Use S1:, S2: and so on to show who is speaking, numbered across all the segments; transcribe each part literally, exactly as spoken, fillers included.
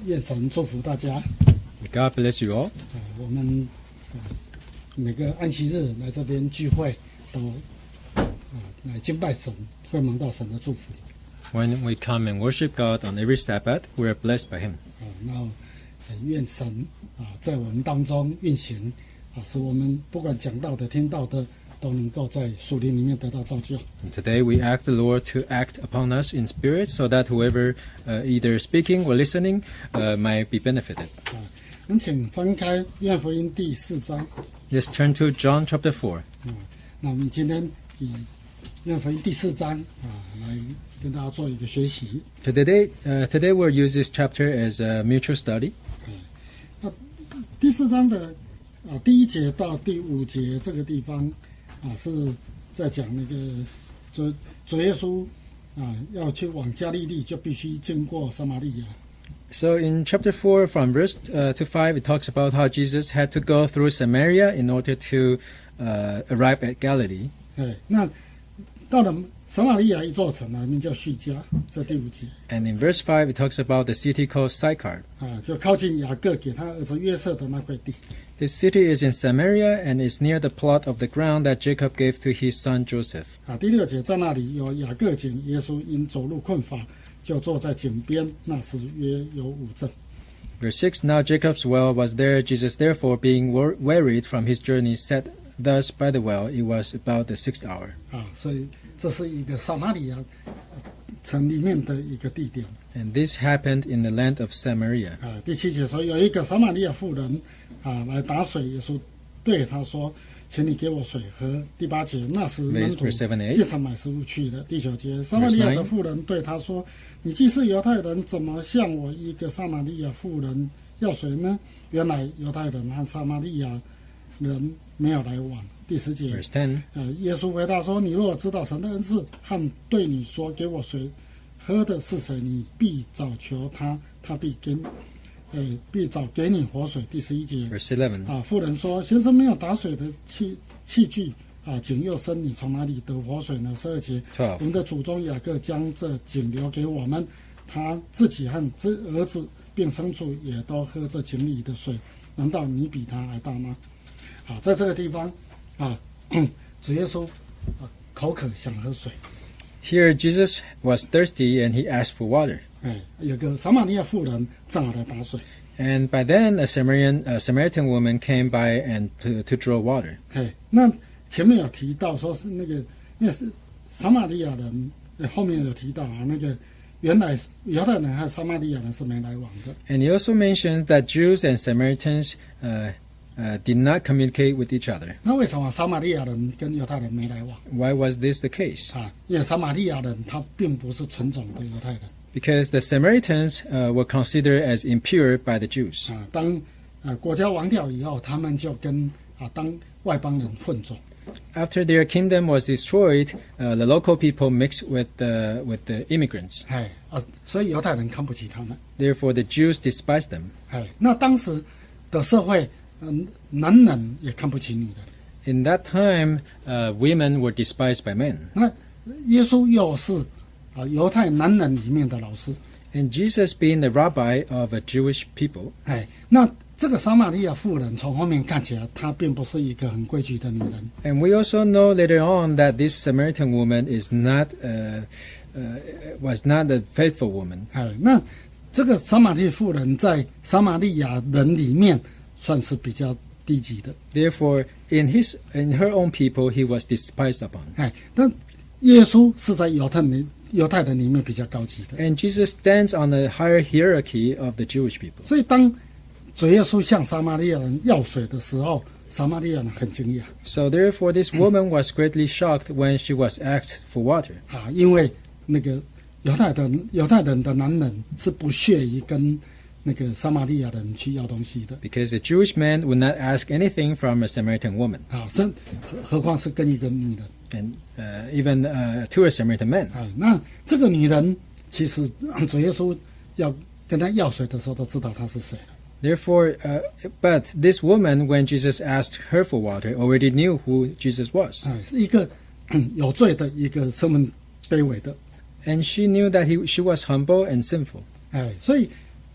S1: 愿神祝福大家。
S2: God bless you all.
S1: 啊，我们啊每个安息日来这边聚会，都啊来敬拜神，会蒙到神的祝福。
S2: When we come and worship God on every Sabbath, we are blessed by Him.
S1: 啊，那呃愿神啊在我们当中运行啊，使我们不管讲到的、听到的，都能够在属灵里面得到造就。
S2: And today we ask the Lord to act upon us in spirit, so that whoever uh, either speaking or listening uh, might be benefited.
S1: 啊，我们请翻开约翰福音第四章。
S2: Let's turn to John chapter four.
S1: 啊，那我们今天以约翰福音第四章啊来跟大家做一个学习。
S2: Today, uh, today we'll use this chapter as a mutual study.
S1: 那第四章的啊第一节到第五节这个地方啊，是在讲那个主主耶稣啊要去往加利利，就必须经过撒玛利亚。
S2: So in chapter four, from verse uh, to five, it talks about how Jesus had to go through Samaria in order to uh, arrive at Galilee.
S1: 哎，那到了撒玛利亚一座城啊，名叫叙加，这第五节
S2: And in verse five, it talks about the city called Sychar.
S1: 啊，就靠近雅各给他儿子约瑟的那块地。
S2: This city is in Samaria and is near the plot of the ground that Jacob gave to his son Joseph.
S1: 啊，第六节在那里有雅各井，耶稣因走路困乏，就坐在井边，那时约有五阵。
S2: Verse six, Now Jacob's well was there. Jesus therefore, being wor- wearied from his journey, sat thus by the well. It was about the sixth hour.
S1: 啊，所以这是一个撒玛利亚呃城里面的一个地点。
S2: And this happened in the land of Samaria.
S1: 啊，第七节说有一个撒玛利亚妇人啊来打水，耶稣对他说：“请你给我水喝。”第八节，那时门徒
S2: Verse seven, eight.
S1: 进城买食物去了。第九节，撒玛利亚的妇人对他说：“你既是犹太人，怎么向我一个撒玛利亚妇人要水呢？”原来犹太人和撒玛利亚人没有来往。第十节，
S2: Verse ten,
S1: 呃，耶稣回答说：“你若知道神的恩赐和对你说给我水喝的是谁，你必早求他，他必给，呃，必早给你活水。”第十一节，
S2: verse eleven.
S1: 啊，妇人说：“先生没有打水的器器具，啊，井又深，你从哪里得活水呢？”十二节，
S2: twelve.
S1: 我们的祖宗雅各将这井留给我们，他自己和这儿子并牲畜也都喝这井里的水，难道你比他还大吗？啊，在这个地方，啊，主耶稣啊口渴想喝水，
S2: Here Jesus was thirsty and he asked for water.
S1: 哎，有个撒玛利亚妇人正好来打水，
S2: And by then, a Samaritan, a Samaritan woman came by and to, to draw water.
S1: 哎，那前面有提到说是那个，那是撒玛利亚人，呃后面有提到啊，那个原来犹太人和撒玛利亚人是没来往的。
S2: And he also mentions that Jews and Samaritans uh, uh, did not communicate with each other.
S1: 那为什么撒玛利亚人跟犹太人没来往
S2: Why was this the case?
S1: 啊？因为撒玛利亚人他并不是纯种的犹太人
S2: Because the Samaritans uh, were considered as impure by the Jews.
S1: 啊。当呃国家亡掉以后，他们就跟啊当外邦人混种
S2: After their kingdom was destroyed, uh, the local people mixed with the, with the immigrants.
S1: 哎啊，所以犹太人看不起他们。
S2: Therefore, the Jews despised them.
S1: 哎，那当时的社会，嗯、男人也看不起女人。
S2: In that time, uh, women were despised by men.
S1: 那耶稣又是啊犹太男人里面的老师，
S2: And Jesus, being the rabbi of a Jewish people,
S1: 哎，那这个撒玛利亚妇人从后面看起来，她并不是一个很规矩的女人，
S2: and we also know later on that this Samaritan woman is not uh, uh, was not a faithful woman.
S1: 哎，那这个撒玛利亚妇人在撒玛利亚人里面算是比较低级的，
S2: Therefore, in his in her own people, he was despised upon.
S1: 哎，但耶稣是在犹太人犹太人里面比较高级的，
S2: And Jesus stands on the higher hierarchy of the Jewish people.
S1: 所以当主耶稣向撒玛利亚人要水的时候，撒玛利亚人很惊讶
S2: So therefore, this woman was greatly shocked when she was asked for water,
S1: 啊，因为那个犹太人犹太人的男人是不屑于跟那个撒玛利亚人去要东西的
S2: because the Jewish man would not ask anything from a Samaritan woman,
S1: 啊，甚何何况是跟一个女人
S2: and uh, even uh, to a Samaritan man.
S1: 啊。那这个女人其实主耶稣要跟她要水的时候，都知道她是谁了。
S2: Therefore, uh, but this woman, when Jesus asked her for water, already knew who Jesus was,
S1: 哎，是一个有罪的一个身份卑微的，
S2: and she knew that he, she was humble and sinful.
S1: 哎，所以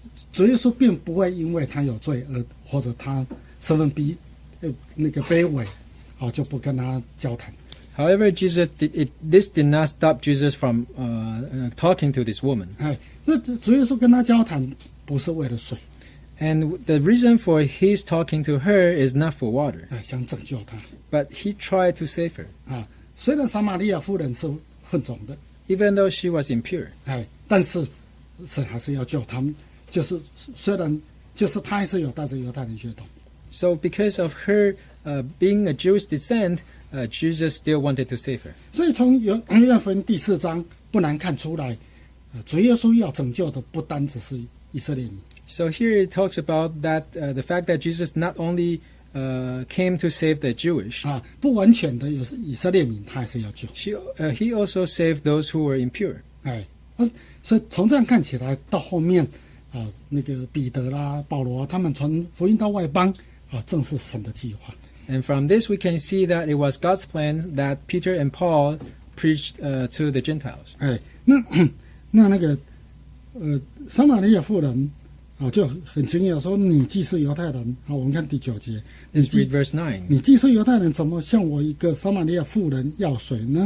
S1: 主耶稣并不会因为他有罪而或者他身份低呃那个卑微，好、就不跟他交谈。
S2: However, Jesus did, it, this did not stop Jesus from uh, uh, talking to this woman.
S1: 哎，那主耶稣跟他交谈不是为了水，
S2: And the reason for his talking to her is not for water,
S1: 哎，想拯救他
S2: but he tried to save her.
S1: 啊。虽然撒玛利亚妇人是混种的，
S2: Even though she was impure,
S1: 哎，但是神还是要救他们。就是虽然就是他还是有带着犹太人血统，
S2: so because of her uh, being a Jewish descent, uh, Jesus still wanted to save her.
S1: 所以从约约翰福音第四章不难看出来，呃，主耶稣要拯救的不单只是以色列民。
S2: So here it talks about that uh, the fact that Jesus not only uh, came to save the Jewish,
S1: 啊，不完全的有以色列民，他还是要救。
S2: she, uh, he also saved those who were impure.
S1: 哎，呃，所以从这样看起来，到后面啊，那个彼得啦、保罗他们传福音到外邦啊，正是神的计划。
S2: And from this we can see that it was God's plan that Peter and Paul preached uh, to the Gentiles.
S1: 哎，那那那个呃，撒玛利亚妇人啊，就很惊讶说：“你既是犹太人，好，我们看第九节，你
S2: Let's
S1: 既
S2: read verse nine.
S1: 你既是犹太人，怎么向我一个撒玛利亚妇人要水呢？”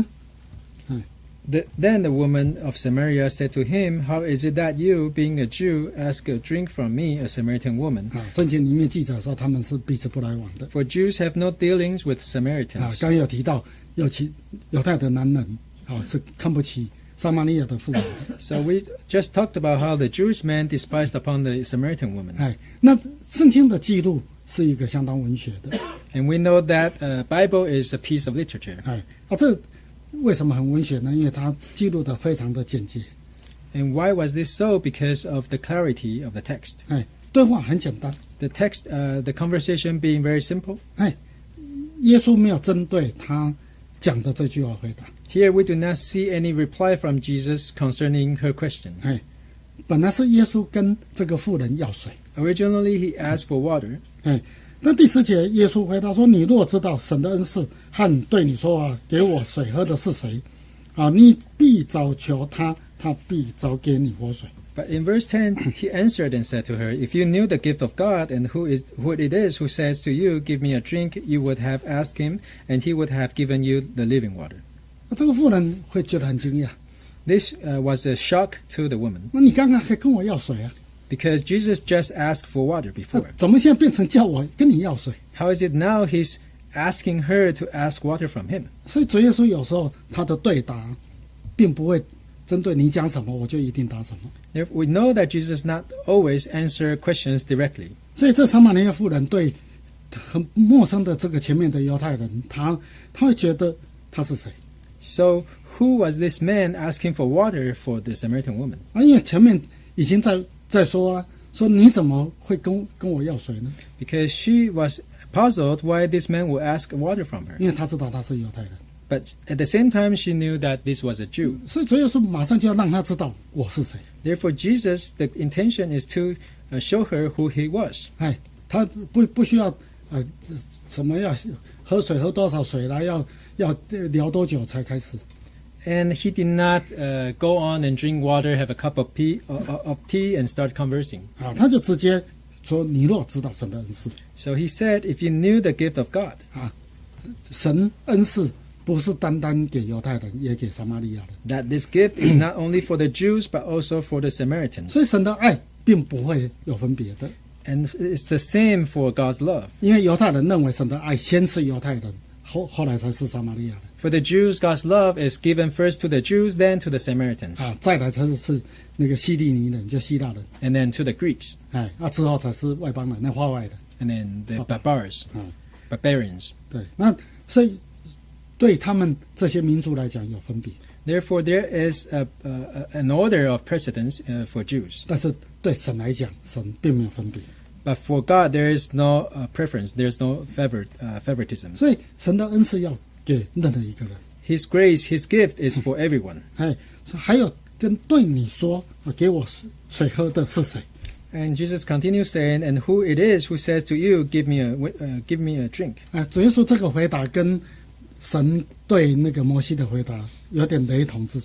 S2: The, then the woman of Samaria said to him, How is it that you, being a Jew, ask a drink from me, a Samaritan woman?
S1: 啊，圣经里面记载说他们是彼此不来往的
S2: For Jews have no dealings with
S1: 啊。
S2: Samaritans.
S1: 刚刚有提到，有其犹太的男人啊是看不起撒玛利亚的妇人的。
S2: So we just talked about how the Jewish man despised upon the Samaritan woman.
S1: 哎，那圣经的记录是一个相当文学的。
S2: And we know that uh, Bible is a piece of literature.
S1: 哎，啊，这为什么很文学呢？因为它记录的非常的简洁。
S2: And why was this so? Because of the clarity of the text.
S1: 哎，对话很简单。
S2: The text, uh, the conversation being very simple.
S1: 哎，耶稣没有针对他讲的这句话回答。
S2: Here we do not see any reply from Jesus concerning her question.
S1: 哎，本来是耶稣跟这个妇人要水。
S2: Originally, he asked for water.
S1: 哎，那第十节，耶稣回答说：“你若知道神的恩赐和对你说话给我水喝的是谁，啊，你必早求他，他必早给你活水。”
S2: But in verse ten, he answered and said to her, If you knew the gift of God and who is who it is who says to you, Give me a drink, you would have asked him, and he would have given you the living water.
S1: 那这个妇人会觉得很惊讶，
S2: This uh, was a shock to the woman,
S1: 那你刚刚还跟我要水啊？
S2: because Jesus just asked for water
S1: 那
S2: before.
S1: 怎么现在变成叫我跟你要水？
S2: How is it now he's asking her to ask water from him?
S1: 所以主耶稣有时候他的对答，并不会针对你讲什么我就一定答什么。
S2: Therefore, we know that Jesus not always answer questions directly.
S1: 所以这撒玛利亚妇人对很陌生的这个前面的犹太人，他他会觉得他是谁？
S2: So who was this man asking for water for the Samaritan woman?
S1: 啊，因为前面已经在在说了，说你怎么会跟跟我要水呢？
S2: Because she was puzzled why this man would ask water from her.
S1: 因为他知道他是犹太人，
S2: But at the same time, she knew that this was a Jew.
S1: 所以主耶稣马上就要让他知道我是谁。
S2: Therefore, Jesus, the intention is to uh, show her who he was.
S1: 哎，他不不需要呃什么要喝水喝多少水啦，要要呃聊多久才开始。
S2: And he did not uh, go on and drink water, have a cup of tea, uh, of tea and start conversing.
S1: 啊，他就直接说：“你若知道神的恩赐，
S2: So he said, if you knew the gift of God,
S1: 啊，神恩赐不是单单给犹太人，也给撒玛利亚人。
S2: that this gift is not only for the Jews, but also for the Samaritans.
S1: 所以神的爱并不会有分别的，
S2: And it's the same for God's love.
S1: 因为犹太人认为神的爱先是犹太人，后后来才是撒玛利亚人。
S2: For the Jews, God's love is given first to the Jews, then to the Samaritans,
S1: 啊，再来才是是那个希利尼人，就希腊人，
S2: and then to the Greeks,
S1: 哎，啊之后才是外邦人，那化外的。
S2: and then the barbars,
S1: 嗯
S2: barbarians.
S1: 对，那所以对他们这些民族来讲有分别，
S2: Therefore, there is a, a, an order of precedence uh, for Jews.
S1: 但是对神来讲，神并没有分别。
S2: But for God, there is no uh, preference. There's no favor, uh, favoritism.
S1: 所以神的恩赐要给任何一个人。
S2: His grace, His gift is for everyone.
S1: 哎，还有跟对你说，啊，给我水喝的是谁？
S2: And Jesus continues saying, "And who it is who says to you, give me a, uh, give me a drink?"
S1: 啊，主耶稣这个回答跟神对那个摩西的回答有点雷同之处。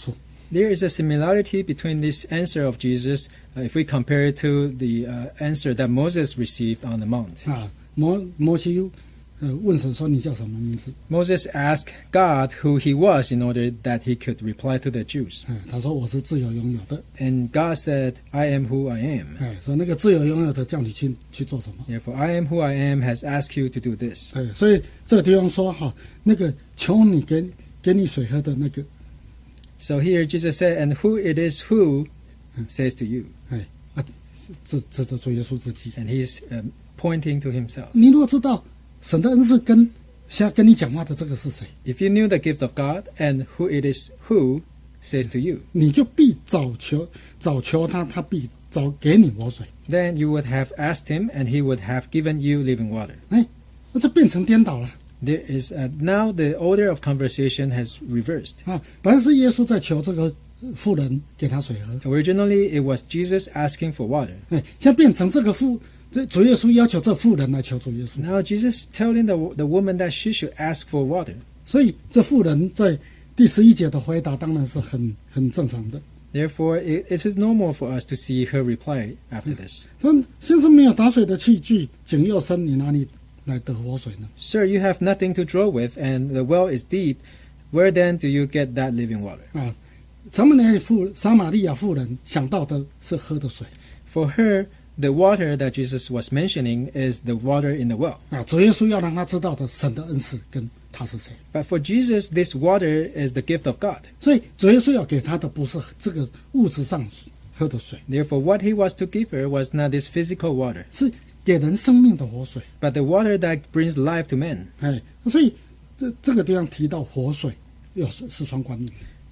S2: There is a similarity between this answer of Jesus uh, if we compare it to the uh, answer that Moses received on the mount.
S1: 啊，摩摩西呃问神说：“你叫什么名字
S2: Moses asked God who he was in order that he could reply to the Jews.？”
S1: 哎，他说：“我是自由拥有的。
S2: And God said, I am who I am. ”
S1: 哎，说那个自由拥有的叫你去去做什么？
S2: Therefore, I am who I am has asked you to do this.
S1: 哎，所以这个地方说哈，那个求你给给你水喝的那个，
S2: So here Jesus said, and who it is who says to you.
S1: 哎啊，这这这主耶稣自己。
S2: And he's um, pointing to himself.
S1: 你若知道神的恩赐跟现在跟你讲话的这个是谁，
S2: If you knew the gift of God and who it is who says to you,
S1: 你就必早求早求他，他必早给你活水。
S2: then you would have asked him and he would have given you living water.
S1: 哎，那这变成颠倒了
S2: There is uh, now the order of conversation has reversed.
S1: 啊！本来是耶稣在求这个妇人给他水喝，
S2: Originally, it was Jesus asking for water.
S1: 哎，现在变成这个妇，这主耶稣要求这妇人来求主耶稣，
S2: Now Jesus telling the the woman that she should ask for water.
S1: 所以这妇人在第十一节的回答当然是很很正常的。
S2: Therefore, it, it is normal for us to see her reply after this.
S1: 说先生没有打水的器具，井又深，你哪里来得活水呢？
S2: Sir, you have nothing to draw with, and the well is deep. Where then do you get that living water?
S1: 啊，撒玛利亚妇撒玛利亚妇人想到的是喝的水
S2: For her, the water that Jesus was mentioning is the water in the well.
S1: 啊，主耶稣要让他知道的神的恩赐跟他是谁，
S2: But for Jesus, this water is the gift of God.
S1: 所以主耶稣要给他的不是这个物质上喝的水，
S2: Therefore, what he was to give her was not this physical water,
S1: 是给人生命的活水。
S2: but the water that brings life to men.
S1: 哎，所以这这个地方提到活水，又是是双关语。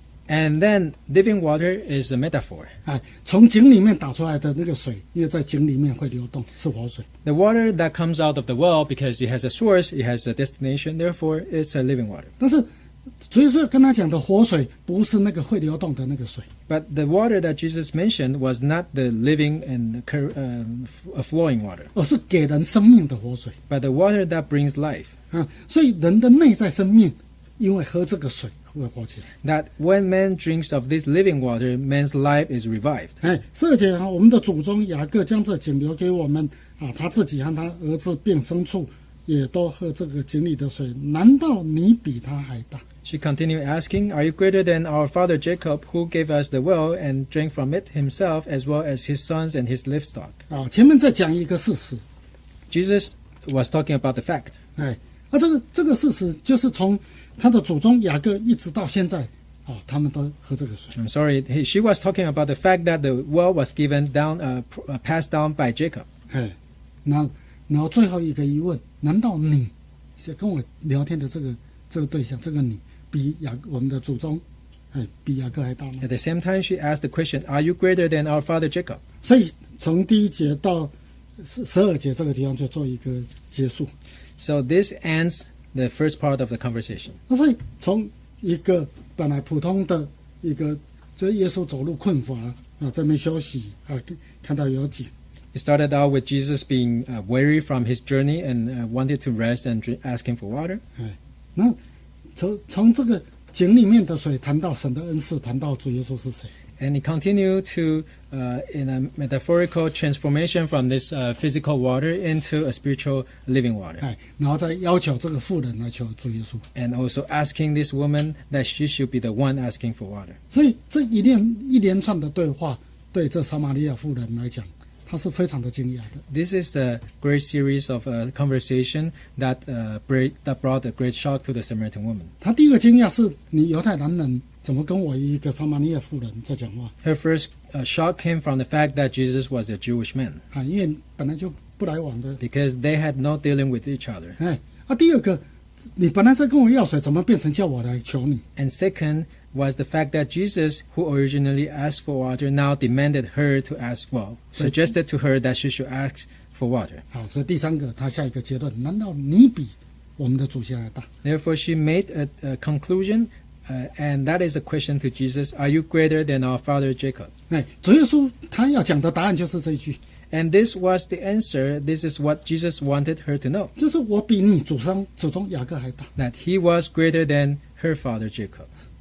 S2: And then living water is a metaphor.
S1: 哎，从井里面打出来的那个水，因为在井里面会流动，是活水。
S2: The water that comes out of the well, because it has a source, it has a destination, therefore it's a living water.
S1: 但是主耶稣跟他讲的活水，不是那个会流动的那个水，
S2: But the water that Jesus mentioned was not the living and cur- um, f- flowing water,
S1: 而是给人生命的活水
S2: but the water that brings life.
S1: 啊。所以人的内在生命，因为喝这个水会活起来。
S2: That when man drinks of this living water, man's life is revived.
S1: 哎，十二节啊，我们的祖宗雅各将这井留给我们啊，他自己和他儿子并牲畜也都喝这个井里的水，难道你比他还大？
S2: She continued asking, Are you greater than our father Jacob, who gave us the well and drank from it himself, as well as his sons and his livestock?
S1: 啊，前面再讲一个事实，
S2: Jesus was talking about the fact.
S1: 哎，啊，这个这个事实就是从他的祖宗雅各一直到现在啊，他们都喝这个水。
S2: I'm sorry, he, she was talking about the fact that the well was given down, uh, pr- uh, passed down by Jacob.
S1: 哎，然后然后最后一个疑问，难道你是跟我聊天的这个这个对象，这个你比雅我们的祖宗，哎，比雅各还大吗？
S2: At the same time, she asked the question, Are you greater than our father Jacob?
S1: 所以从第一节到十十二节这个地方就做一个结束。
S2: So this ends the first part of the conversation.
S1: 那所以从一个本来普通的一个，就是耶稣走路困乏啊，这边休息啊，看到有井。
S2: It started out with Jesus being uh, weary from his journey and uh, wanted to rest and drink, asking for water.
S1: 哎，那从从这个井里面的水谈到神的恩赐，谈到主耶稣是谁。
S2: And he continued to, uh, in a metaphorical transformation from this uh, physical water into a spiritual living water.
S1: 哎，然后再要求这个妇人来求主耶稣。
S2: And also asking this woman that she should be the one asking for water.
S1: 所以这一连一连串的对话，对这撒玛利亚妇人来讲，她是非常的惊讶的。
S2: This is a great series of uh, conversation that, uh, break, that brought a great shock to the Samaritan woman.
S1: 她第一个惊讶是你犹太男人怎么跟我一个撒玛利亚妇人在讲话
S2: Her first uh, shock came from the fact that Jesus was a Jewish man,
S1: 啊？因为本来就不来往的。
S2: because they had no dealing with each other.
S1: 哎，啊，第二个，你本来在跟我要水，怎么变成叫我来求你？
S2: And second was the fact that Jesus, who originally asked for water, now demanded her to ask, well, suggested to her that she should ask for water.
S1: 好，所以第三个，他下一个结论，难道你比我们的祖先还大？
S2: Therefore, she made a, a conclusion, uh, and that is a question to Jesus, Are you greater than our father Jacob?
S1: 哎，主耶稣他要讲的答案就是这一句，
S2: And this was the answer. This is what Jesus wanted her to know,
S1: 就是我比你祖上祖宗雅各还大。
S2: that he was greater than her father Jacob.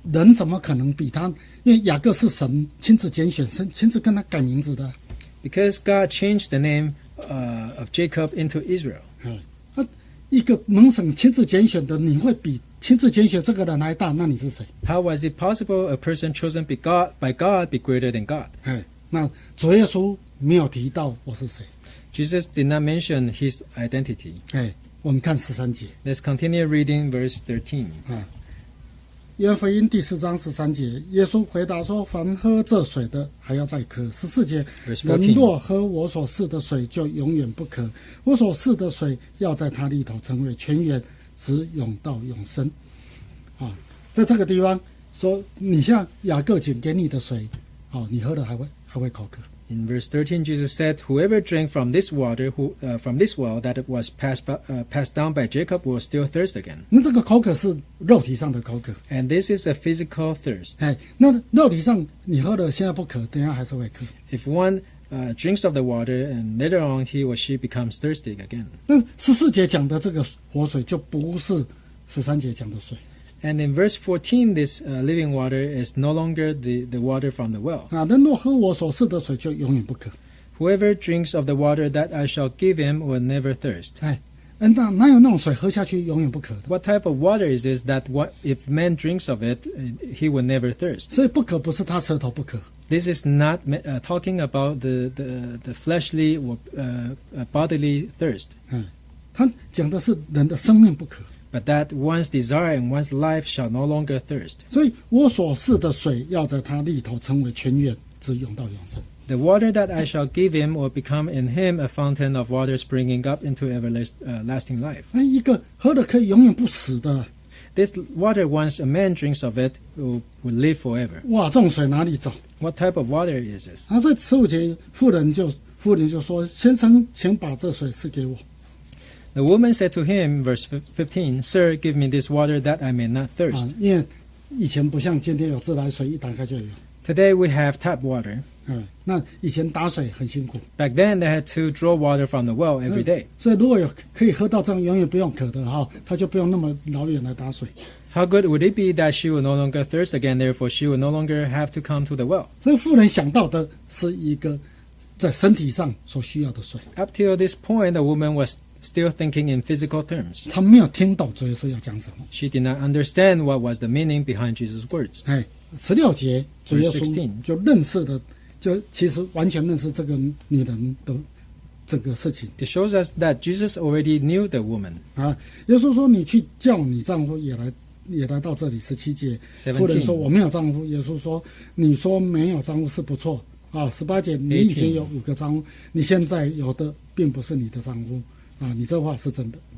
S1: 人怎么可能比他？因为雅各是神亲自拣选，神亲自跟他改名字的。
S2: Because God changed the name uh, of Jacob into Israel.
S1: 哎，啊，一个蒙神亲自拣选的，你会比亲自拣选这个人还大？那你是谁？
S2: How was it possible a person chosen by God, by God be greater than God?
S1: 哎，那主耶稣没有提到我是谁。
S2: Jesus did not mention his identity.
S1: 哎，我们看十三节。
S2: Let's continue reading verse thirteen.
S1: 啊，约翰福音第四章十三节，耶稣回答说：“凡喝这水的，还要再渴。”十四节，
S2: Verse
S1: 人
S2: fourteen.
S1: 若喝我所赐的水，就永远不渴。我所赐的水，要在他里头成为泉源，直涌到永生。啊，在这个地方说，你像雅各井给你的水，哦，你喝了还会还会口渴。
S2: In verse thirteen, Jesus said, "Whoever drank from this water, who uh, from this well that was passed by, uh, passed down by Jacob, will still thirst again."
S1: 那这个口渴是肉体上的口渴，
S2: And this is a physical thirst.
S1: 哎，那肉体上你喝了现在不渴，等一下还是会渴。
S2: If one uh, drinks of the water and later on he or she becomes thirsty again.
S1: 那十四节讲的这个活水就不是十三节讲的水。
S2: And in verse fourteen, this uh, living water is no longer the, the water from the well.
S1: 啊，人若喝我所赐的水，就永远不渴。
S2: Whoever drinks of the water that I shall give him will never thirst.
S1: 哎，嗯，那哪有那种水喝下去永远不渴的？
S2: What type of water is this that what, if man drinks of it, uh, he will never thirst?
S1: 所以不渴不是他舌头不渴，
S2: This is not uh, talking about the, the, the fleshly or uh, uh, bodily thirst,
S1: 嗯，他讲的是人的生命不渴。
S2: but that one's desire and one's life shall no longer thirst.
S1: 所以我所赐的水要在他里头成为泉源，直涌到永生。
S2: The water that I shall give him will become in him a fountain of water springing up into everlasting life.
S1: 哎，一个喝的可以永远不死的，
S2: This water, once a man drinks of it, will, will live forever.
S1: 哇，这种水哪里找？
S2: What type of water is this?
S1: 啊，所以十五节妇人就妇人就说：“先生，请把这水赐给我。”
S2: The woman said to him, verse fifteen, "Sir, give me this water that I may not
S1: 啊
S2: thirst." ，
S1: 因为以前不像今天有自来水，一打开就有。
S2: Today we have tap water.
S1: 嗯，那以前打水很辛苦，
S2: Back then they had to draw water from the well every day.
S1: 所以如果有可以喝到这样永远不用渴的哈，他就不用那么老远来打水。
S2: How good would it be that she will no longer thirst again, therefore she will no longer have to come to the well?
S1: 所以妇人想到的是一个在身体上所需要的水，
S2: Up till this point, the woman was still thinking in physical terms.
S1: 她没有听懂主耶稣要讲什么。
S2: She did not understand what was the meaning behind Jesus' words.
S1: 哎，十六节主耶
S2: Verse
S1: 稣
S2: sixteen
S1: 就认识的，就其实完全认识这个女人的整个事情
S2: It shows us that Jesus already knew the woman.
S1: 啊。耶稣说：“你去叫你丈夫也来，也来到这里。”十七节，妇人说：“我没有丈夫。”耶稣说：“你说没有丈夫是不错啊。”十八节，你以前有五个丈夫，你现在有的并不是你的丈夫啊，你这话是真的。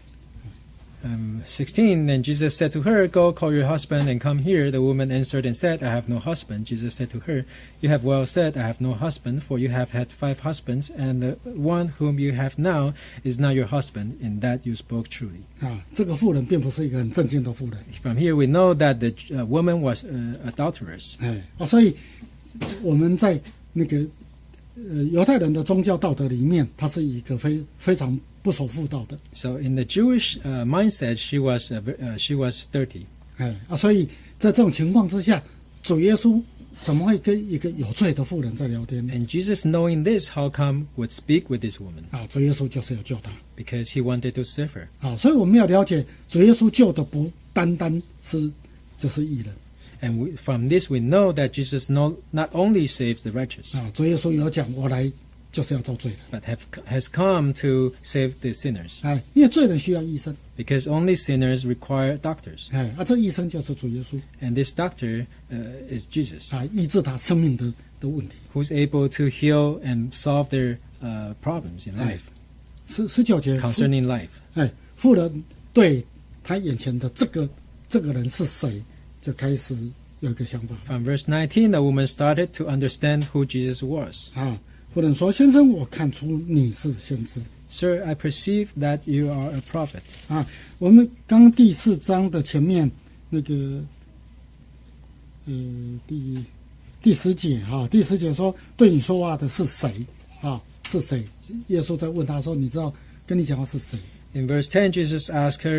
S2: Um, sixteen, then Jesus said to her, "Go, call your husband and come here." The woman answered and said, "I have no husband." Jesus said to her, "You have well said, I have no husband, for you have had five husbands, and the one whom you have now is not your husband. In that you spoke truly."
S1: 啊，这个妇人并不是一个很正经的妇人，
S2: From here we know that the uh, woman was uh, adulterous.
S1: 哎，啊，所以我们在那个呃犹太人的宗教道德里面，它是一个非非常不守妇道的，
S2: So in the Jewish uh, mindset, she was uh, ve- uh, she was dirty.
S1: 哎啊，所以在这种情况之下，主耶稣怎么会跟一个有罪的妇人在聊天呢？
S2: And Jesus, knowing this, how come would speak with this woman?
S1: 啊，主耶稣就是要救她
S2: Because he wanted to save her.
S1: 啊，所以我们要了解，主耶稣救的不单单是就是义人
S2: And we, from this, we know that Jesus no, not only saves the righteous,
S1: 啊，主耶稣有讲，我来就是要造罪人，
S2: but have, has come to save the sinners.
S1: 哎，因为罪人需要医生，
S2: Because only sinners require doctors.
S1: 哎，啊，这医生就是主耶稣
S2: And this doctor uh, is Jesus,
S1: 啊，医治他生命的的问题。
S2: who's able to heal and solve their uh, problems in life,
S1: 十十九节，
S2: concerning life.
S1: 哎，妇人对他眼前的这个这个人是谁，就开始有一个想法
S2: From verse nineteen, the woman started to understand who Jesus was.
S1: 啊。妇人说：“先生，我看出你是先知
S2: Sir, I perceive that you are a prophet.
S1: 啊。”我们刚第四章的前面那个呃第第十节哈、啊，第十节说对你说话的是谁啊？是谁？耶稣在问他说：“你知道跟你讲话是谁
S2: In verse ten, Jesus asked her,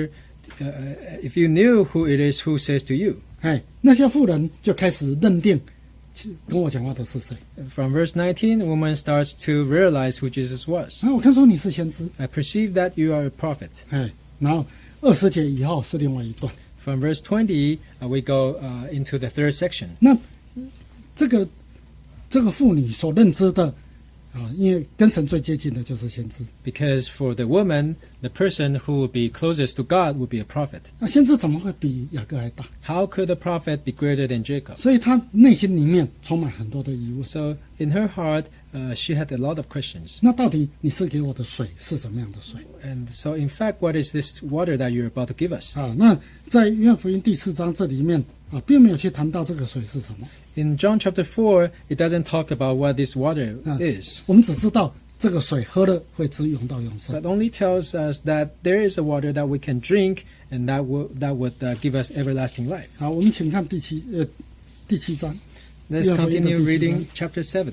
S2: uh, if you knew who it is who says to you.
S1: 哎，那些妇人就开始认定跟我讲话的是谁。
S2: From verse nineteen, the woman starts to realize who Jesus was.
S1: 啊，我看说你是先知，
S2: I perceive that you are a prophet.
S1: 哎，然后二十节以后是另外一段。
S2: From verse twenty, uh, we go uh, into the third section.
S1: 那这个这个妇女所认知的啊，因为跟神最接近的就是先知。
S2: Because for the woman, the person who would be closest to God would be a prophet.
S1: 那先知怎么会比雅各还大？
S2: How could a prophet be greater than Jacob?
S1: 所以她内心里面充满很多的疑问。
S2: So in her heart, uh, she had a lot of questions.
S1: 那到底你是给我的水是什么样的水
S2: And so in fact, what is this water that you're about to give us?
S1: 啊？那在约翰福音第四章这里面啊，并没有去谈到这个水是什么。
S2: In John chapter four, it doesn't talk about what this water
S1: Ah.
S2: is,
S1: 我们只知道这个水喝了会直涌到永生。
S2: but only tells us that there is a water that we can drink and that, will, that would uh, give us everlasting life.
S1: 好，我们请看第七呃第七章，
S2: Let's
S1: Yeah, for
S2: continue
S1: you to
S2: reading
S1: see
S2: chapter seven.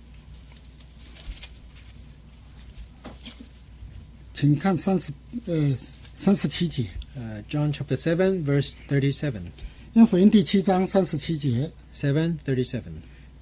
S1: 请看三十呃三十七节，
S2: Uh, John chapter seven, verse thirty-seven.
S1: 约翰福音第七章三十七节。
S2: seven thirty-seven.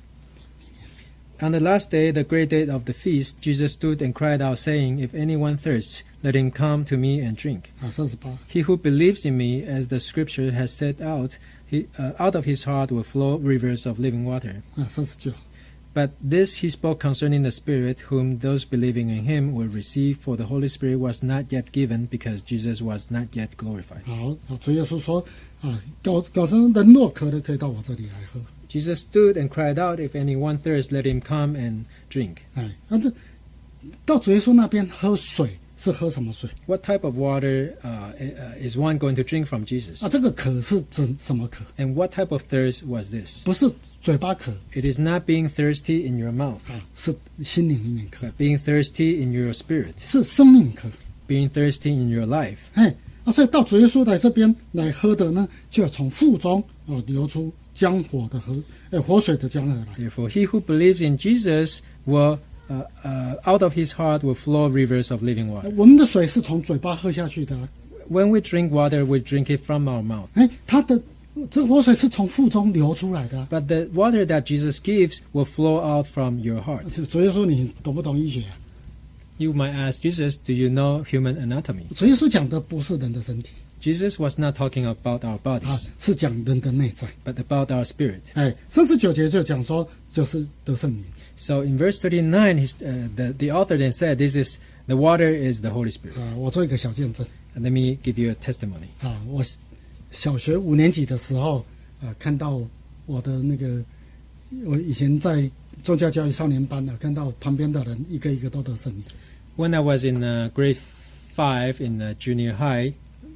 S2: On the last day, the great day of the feast, Jesus stood and cried out, saying, If anyone thirsts, let him come to me and drink.
S1: 啊，三十八
S2: He who believes in me, as the scripture has set out, he, uh, out of his heart will flow rivers of living water.
S1: 啊，三十九
S2: But this he spoke concerning the Spirit, whom those believing in him will receive, for the Holy Spirit was not yet given, because Jesus was not yet glorified.
S1: 好，好，主耶稣说啊，高高声人若渴的，可以到我这里来喝。
S2: Jesus stood and cried out, If anyone thirsts, let him come and drink.
S1: 哎，那、这到主耶稣那边喝水是喝什么水
S2: What type of water uh, uh, is one going to drink from Jesus?
S1: 啊？这个渴是指什么渴？
S2: And what type of thirst was this?
S1: 不是嘴巴渴
S2: It is not being thirsty in your mouth,
S1: 啊，是心灵里面渴，
S2: but being thirsty in your spirit,
S1: 是生命渴。
S2: being thirsty in your life.
S1: 哎，啊，所以到主耶稣来这边来喝的呢，就要从腹中哦流出江火的河，哎，活水的江河来。
S2: Therefore, he who believes in Jesus will, uh, uh, out of his heart will flow rivers of living
S1: 哎
S2: water.
S1: 我们的水是从嘴巴喝下去的啊，
S2: When we drink water, we drink it from our mouth.
S1: 哎，它的这活水是从腹中流出来的啊。
S2: But the water that Jesus gives will flow out from your heart.
S1: 主主耶稣，你懂不懂医学啊？
S2: You might ask Jesus, do you know human anatomy?
S1: 主耶稣讲的不是人的身体
S2: Jesus was not talking about our
S1: 啊
S2: bodies,，
S1: 是讲人的内在。
S2: but about our spirit.
S1: 哎，三十九节就讲说，就是得圣灵。
S2: So in verse thirty-nine, he's, uh, the, the author then said, this is the water is the Holy Spirit.
S1: 啊，我做一个小见证
S2: And let me give you a testimony.
S1: 啊，我小学五年级的时候啊，看到我的那个，我以前在宗教教育少年班啊，看到旁边的人一个一个都得圣灵。
S2: When I was in uh, grade five in uh, junior high,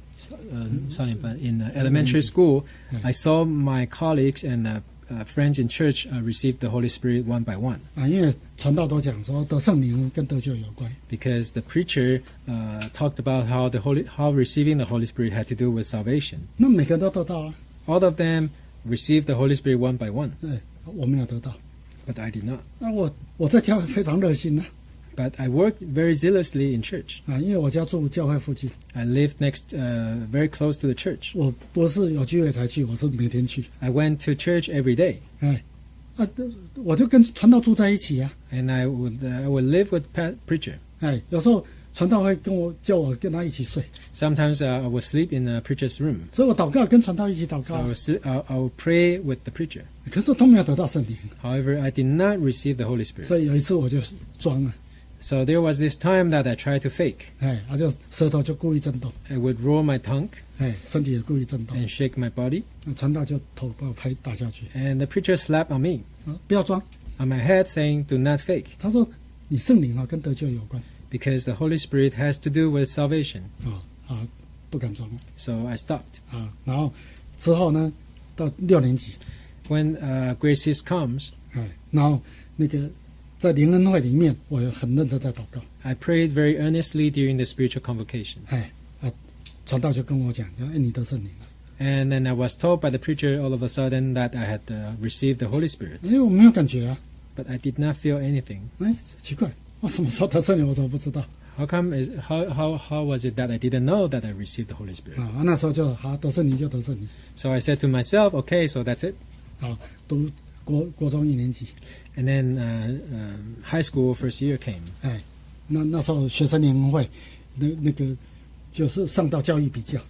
S2: uh, sorry, but in uh, elementary school, I saw my colleagues and uh, uh, friends in church uh, receive the Holy Spirit one by one.
S1: 啊，因为传道都讲说得圣灵跟得救有关。
S2: Because the preacher uh, talked about how the Holy, how receiving the Holy Spirit had to do with salvation.
S1: 那每个人都得到了，
S2: All of them received the Holy Spirit one by one,
S1: 哎，我没有得到。
S2: but I did not.
S1: 那我我在教会非常热心呐
S2: But I worked very zealously in church.
S1: 啊，因为我家住教会附近，
S2: I lived next, uh, very close to the church.
S1: 我不是有机会才去，我是每天去。
S2: I went to church every day,
S1: 哎，啊，我就跟传道住在一起啊。
S2: and I would, uh, I would live with pa- preacher.
S1: 哎，有时候传道会跟我叫我跟他一起睡，
S2: Sometimes uh, I would sleep in the preacher's room.
S1: 所以我祷告跟传道一起祷
S2: So
S1: 告
S2: I
S1: 啊，
S2: would, sl- I, I would pray with the preacher.
S1: 可是都没有得到圣灵。
S2: However, I did not receive the Holy Spirit.
S1: 所以有一次我就装了，
S2: So there was this time that I tried to fake.
S1: 哎，他就舌头就故意震动，
S2: I would roll my tongue
S1: 哎，身体也故意震动，
S2: and shake my body,
S1: 那传道就头把我拍打下去，
S2: and the preacher slapped on me,
S1: 啊，不要装。
S2: on my head, saying, "Do not fake,
S1: 他说你圣灵啊跟得救有关
S2: because the Holy Spirit has to do with salvation."
S1: 啊啊，不敢装
S2: So I stopped.
S1: 啊。然后之后呢，到六年级，
S2: When uh, Grace Six comes,
S1: 哎，然后那个在灵恩会里面，我很认真在祷告，
S2: I prayed very earnestly during the spiritual convocation.
S1: 哎啊，传道就跟我讲，哎，你得圣灵了，
S2: And then I was told by the preacher all of a sudden that I had uh, received the Holy Spirit,
S1: 因为我没有感觉啊，
S2: but I did not feel anything.
S1: 哎，奇怪， 我什么时候得圣灵？我怎么不知道
S2: How come is how how how was it that I didn't know that I received the Holy Spirit?
S1: 啊？那时候就好，得圣灵就得圣灵。
S2: So I said to myself, okay, so that's it.
S1: 好，读国国中一年级，
S2: And then uh, um, high school first year came.
S1: 哎，那那时候学生联合会，那那个就是上到教育比较，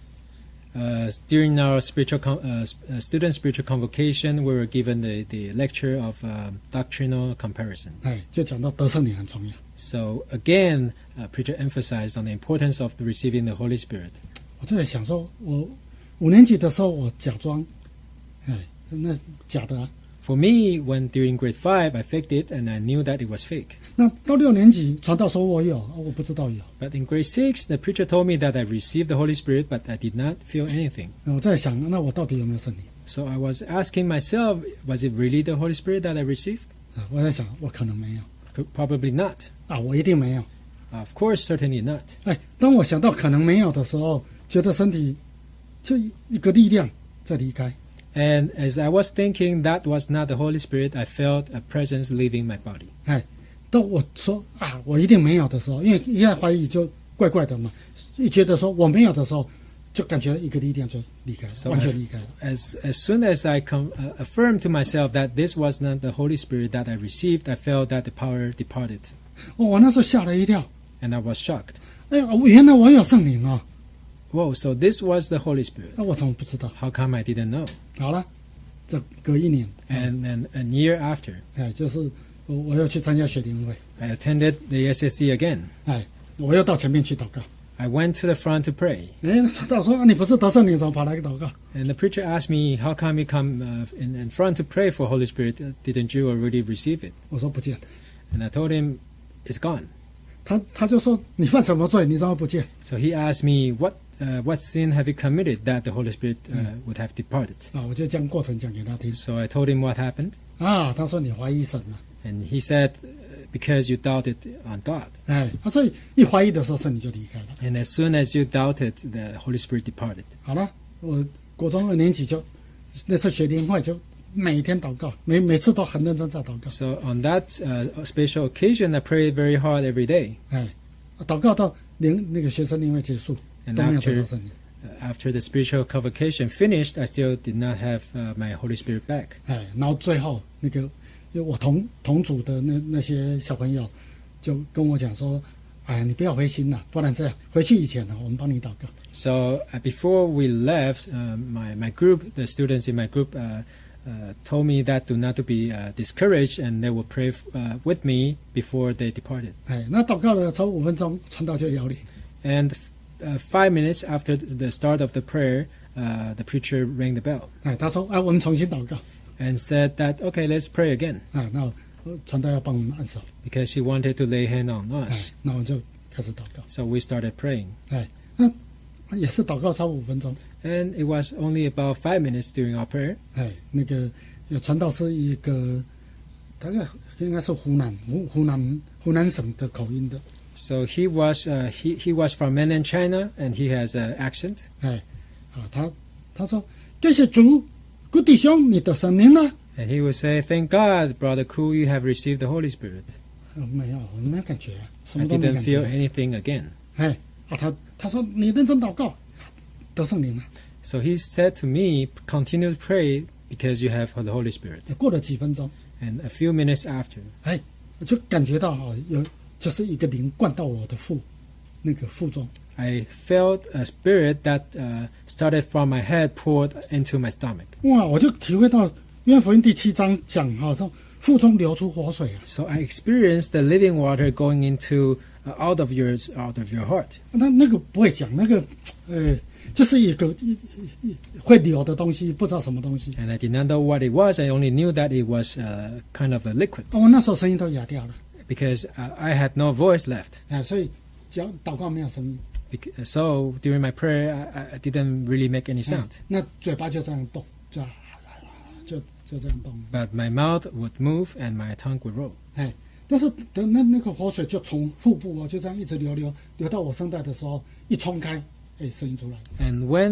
S2: Uh, during our spiritual con- uh, s- uh, student spiritual convocation, we were given the, the lecture of uh, doctrinal comparison.
S1: 哎，就讲到得圣灵很重要。
S2: So again, uh, preacher emphasized on the importance of the receiving the Holy Spirit.
S1: 我就在想说，我五年级的时候，我假装，哎，那假的啊。
S2: For me, when during grade five, I faked it and I knew that it was fake.
S1: 那到六年级传道说我有，啊我不知道有。
S2: But in grade six, the preacher told me that I received the Holy Spirit, but I did not feel anything.
S1: 我在想，那我到底有没有圣灵？
S2: So I was asking myself, was it really the Holy Spirit that I received?
S1: 啊，我在想，我可能没有
S2: P- Probably not.
S1: 啊，我一定没有。
S2: Of course, certainly not.
S1: 哎，当我想到可能没有的时候，觉得身体就一个力量在离开。
S2: And as I was thinking that was not the Holy Spirit, I felt a presence leaving my body.
S1: 哎，当我说啊，我一定没有的时候，因为一旦怀疑就怪怪的嘛，一觉得说我没有的时候，就感觉一个力量就离开了，
S2: So
S1: 完全
S2: I-
S1: 离开了。
S2: As as soon as I com- uh, affirmed to myself that this was not the Holy Spirit that I received, I felt that the power departed,
S1: 哦，我那时候吓了一跳，
S2: and I was shocked.
S1: 哎呀，我原来我有圣灵哦，
S2: Whoa! So this was the Holy Spirit.
S1: 那我怎么不知道？
S2: How come I didn't know?
S1: 好了，这隔一年，
S2: And then a year after,
S1: 哎，就是我我又去参加学灵会，
S2: I attended the S S C again.
S1: 哎，我又到前面去祷告。
S2: I went to the front to pray,
S1: 哎，那传道说啊，你不是得圣灵，怎么跑来祷告？
S2: and the preacher asked me, "How come you come uh, in, in front to pray for Holy Spirit? Uh, Didn't you already receive it?"
S1: 我说不见。
S2: And I told him, "It's gone."
S1: 他他就说你犯什么罪？你怎么不见？
S2: So he asked me, "What uh, what sin have you committed that the Holy Spirit uh, would have departed?"
S1: 啊，我就将过程讲给他听。
S2: So I told him what happened,
S1: 啊，他说你怀疑神了。
S2: and he said, "Because you doubted on God."
S1: 哎，啊，所以一怀疑的时候，圣灵就离开了。
S2: And as soon as you doubted, the Holy Spirit departed.
S1: 好了，我国中二年级就那次学灵会就每天祷告，每每次都很认真在祷告。
S2: So on that uh, special occasion, I prayed very hard every day.
S1: 哎，祷告到灵那个学生灵会结束，
S2: And
S1: 都没有得
S2: after
S1: 到圣灵。
S2: uh, after the spiritual convocation finished, I still did not have uh, my Holy Spirit back.
S1: 哎，然后最后那个因为我同同组的那那些小朋友就跟我讲说，哎呀，你不要灰心了，不然这样回去以前呢，我们帮你祷告。
S2: So uh, before we left, uh, my my group, the students in my group, uh, uh, told me that do not to be uh, discouraged, and they will pray f- uh, with me before they departed.
S1: 哎，那祷告了超五分钟，传道就摇铃。
S2: And uh, five minutes after the start of the prayer, uh, the preacher rang the bell
S1: 哎，他说，哎，我们重新祷告。
S2: and said that, okay, let's pray again,
S1: 哎，那呃传道要帮我们按手。
S2: because he wanted to lay hand on
S1: 哎
S2: us. ，
S1: 那我们就开始祷告。
S2: So we started praying.
S1: 哎，那也是祷告超五分钟。
S2: And it was only about five minutes during our prayer.
S1: 哎，那个有传道是一个，大概应该是湖南湖湖南湖南省的口音的。
S2: So he was uh, he he was from mainland China, and he has an accent.
S1: 哎，啊，他他说感谢主，古弟兄，你得圣灵了。
S2: And he would say, "Thank God, Brother Ku, you have received the Holy Spirit."
S1: 呃没有，我没有感觉，什
S2: I
S1: 么都没
S2: didn't
S1: 感
S2: feel
S1: 觉。
S2: anything again.
S1: 哎，啊，他他说你认真祷告，得圣灵了。
S2: So he said to me, "Continue to pray because you have the Holy Spirit."
S1: 过了几分钟，
S2: And a few minutes after,
S1: 哎，我就感觉到哈，有就是一个灵灌到我的腹，那个腹中。
S2: I felt a spirit that uh, started from my head poured into my stomach.
S1: 哇，我就体会到约翰福音第七章讲哈，说腹中流出活水啊。
S2: So I experienced the living water going into uh, out of your out of your heart.
S1: 那那个不会讲，那个呃，就是一个一一一会流的东西，不知道什么东西。
S2: And I did not know what it was. I only knew that it was uh, kind of a liquid
S1: 我那时候声音都哑掉了，
S2: because uh, I had no voice left.
S1: 哎，所以只要祷告没有声音，
S2: Bec- So during my prayer, I, I didn't really make any
S1: 哎
S2: sound.
S1: 那嘴巴就这样动，就就就这样动。
S2: But my mouth would move and my tongue would roll.
S1: 哎，但是等那那个活水就从腹部哦，就这样一直流流流到我声带的时候，一冲开，哎，声音出来。
S2: And when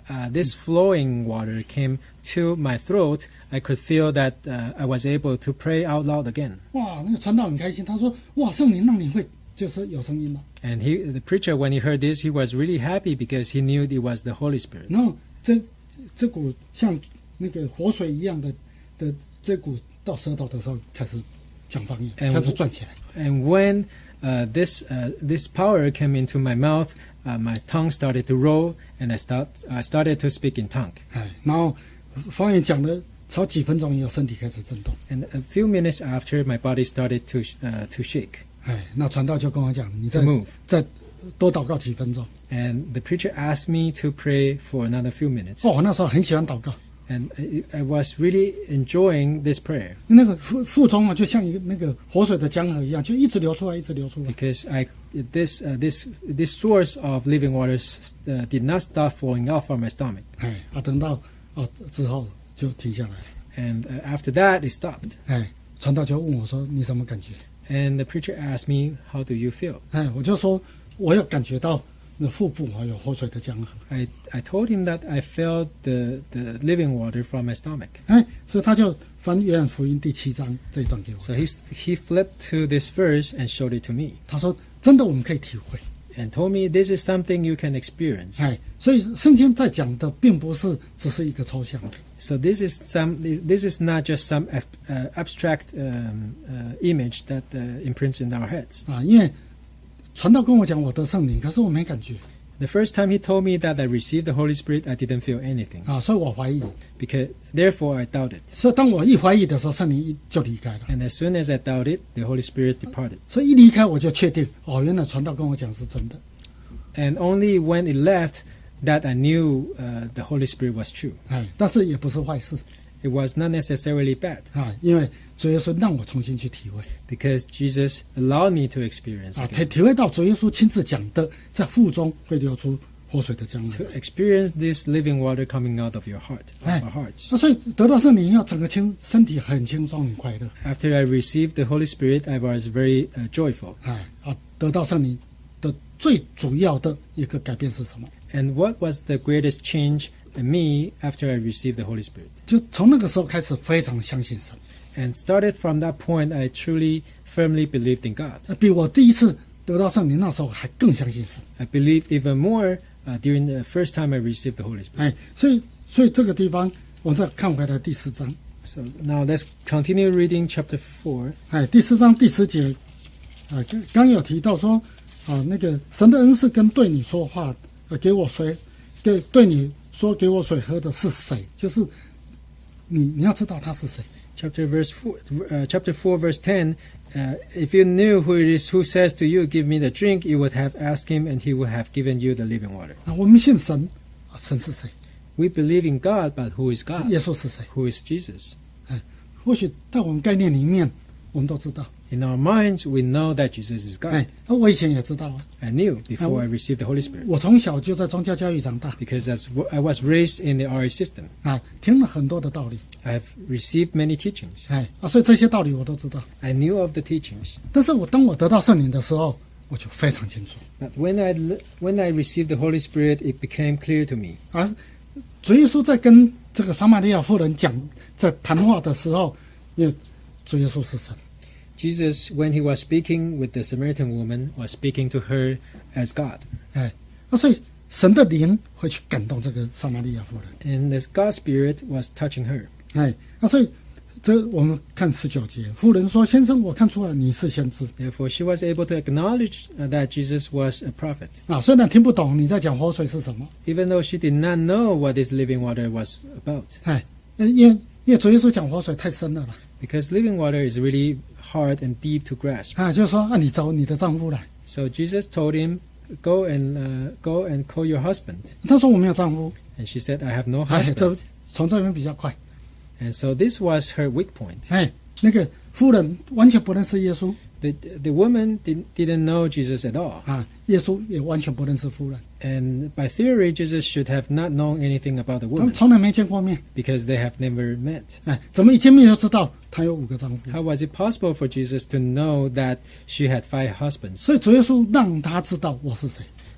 S2: uh, this flowing water came to my throat, I could feel that uh, I was able to pray out loud again.
S1: 哇，那个传道很开心，他说：“哇，圣灵让你会就是有声音嘛。”
S2: And he, the preacher, when he heard this, he was really happy because he knew it was the Holy Spirit.
S1: 然后这这股像那个活水一样的的这股到舌头的时候，开始讲方言，
S2: And
S1: 开始转起来。
S2: And when uh, this uh, this power came into my mouth, uh, my tongue started to roll, and I start I started to speak in tongue.
S1: 哎，然后方言讲了超几分钟以后，身体开始震动。
S2: And a few minutes after, my body started to sh- uh, to shake,
S1: 哎，那传道就跟我讲，你
S2: to
S1: 再
S2: move.
S1: 再多祷告几分钟。
S2: And the preacher asked me to pray for another few minutes.
S1: 哦，我那时候很喜欢祷告，
S2: And I, I was really enjoying this prayer
S1: 那个腹腹中啊，就像一个那个活水的江河一样，就一直流出来，一直流出来。
S2: because I this uh, this this source of living waters uh, did not stop flowing out from my stomach.
S1: 哎，啊，等到啊之后就停下来。
S2: And uh, after that, it stopped.
S1: 哎，传道就问我说：“你什么感觉
S2: And the preacher asked me, "How do you feel?"
S1: 哎，我就说我有感觉到那腹部还有活水的江河。
S2: I, I told him that I felt the, the living water from my stomach.
S1: 哎，所以他就翻约翰福音第七章这一段给我。
S2: So he, he flipped to this verse and showed it to me
S1: 他说：“真的，我们可以体会。
S2: and told me this is something you can experience.
S1: 哎，所以圣经在讲的并不是只是一个抽象的，
S2: So this is some. This is not just some ab- uh, abstract um, uh, image that uh, imprints in our heads.
S1: 啊，因为传道跟我讲我得圣灵，可是我没感觉
S2: The first time he told me that I received the Holy Spirit, I didn't feel anything
S1: 啊，所以我怀疑。
S2: because therefore I doubted.
S1: 所以当我一怀疑的时候，圣灵一就离开了。
S2: And as soon as I doubted, the Holy Spirit departed.
S1: 所以一离开，我就确定哦，原来传道跟我讲是真的。
S2: And only when it left that I knew uh, the Holy Spirit was true.
S1: 哎，但是也不是坏事
S2: It was not necessarily bad
S1: 啊，因为主耶稣让我重新去体会
S2: because Jesus allowed me to experience
S1: 啊，
S2: again.
S1: 体体会到主耶稣亲自讲的，在腹中会流出活水的江河
S2: To。experience this living water coming out of your heart, of
S1: Hey.
S2: our hearts.
S1: 那所以得到圣灵以后，整个轻身体很轻松很快乐。
S2: After I received the Holy Spirit, I was very uh, joyful.
S1: 哎啊，得到圣灵的最主要的一个改变是什么？
S2: And what was the greatest change in me after I received the Holy Spirit?
S1: 就从那个时候开始，非常相信神。
S2: And started from that point, I truly, firmly believed in God.
S1: 比我第一次得到圣灵那时候还更相信神。
S2: I believed even more uh, during the first time I received the Holy Spirit.
S1: 哎，所以所以这个地方，我们再看回来第四章。
S2: So now let's continue reading chapter four.
S1: 哎，第四章第十节，啊，刚刚有提到说，啊，那个神的恩赐跟对你说话，呃，给我水，给对你说给我水喝的是谁？就是你，你要知道他是谁。
S2: Chapter verse four, uh, chapter four, verse ten. Uh, if you knew who it is who says to you, "Give me the drink," you would have asked him, and he would have given you the living water.
S1: 啊，我们信神，啊，神是谁？
S2: We believe in God, but who is God?
S1: 耶稣是谁？
S2: Who is Jesus?
S1: 或许在我们概念里面，我们都知道。
S2: In our minds, we know that Jesus is God.
S1: 哎，那我以前也知道啊，
S2: I knew before I received the Holy Spirit
S1: 我从小就在宗教教育长大，
S2: because as w- I was raised in the R A system,
S1: 啊，听了很多的道理，
S2: I have received many teachings.
S1: 哎，啊，所以这些道理我都知道。
S2: I knew of the teachings,
S1: 但是我当我得到圣灵的时候，我就非常清楚。
S2: but when I l- when I received the Holy Spirit, it became clear to me.
S1: 而主耶稣在跟这个撒玛利亚妇人讲在谈话的时候，因为主耶稣是神，
S2: Jesus, when he was speaking with the Samaritan woman, was speaking to her as God.
S1: 哎，那所以神的灵会去感动这个撒玛利亚妇人，
S2: And the God Spirit was touching her.
S1: 哎，那所以这我们看十九节，妇人说：“先生，我看出来你是先知
S2: Therefore, she was able to acknowledge uh, that Jesus was a prophet.
S1: 啊，虽然听不懂你在讲活水是什么，
S2: Even though she did not know what this living water was about.
S1: 哎，因为因为主耶稣讲活水太深了啦，
S2: Because living water is really hard and deep to grasp.
S1: 啊，就是说啊，你找你的丈夫来，
S2: So Jesus told him, "Go and uh, go and call your husband."
S1: 他说我没有丈夫，
S2: And she said, "I have no
S1: 哎，这
S2: husband."
S1: 从这边比较快，
S2: And so this was her weak point.
S1: 哎，那个妇人完全不认识耶稣。
S2: The the woman did, didn't know Jesus at all.
S1: 啊，耶稣也完全不认识妇人，
S2: And by theory, Jesus should have not known anything about the
S1: 他们
S2: woman
S1: 从来没见过面。
S2: because they have never met.
S1: 哎，怎么一见面就知道他有五个丈夫？
S2: How was it possible for Jesus to know that she had five husbands?
S1: 所以主耶稣让他知道我是谁。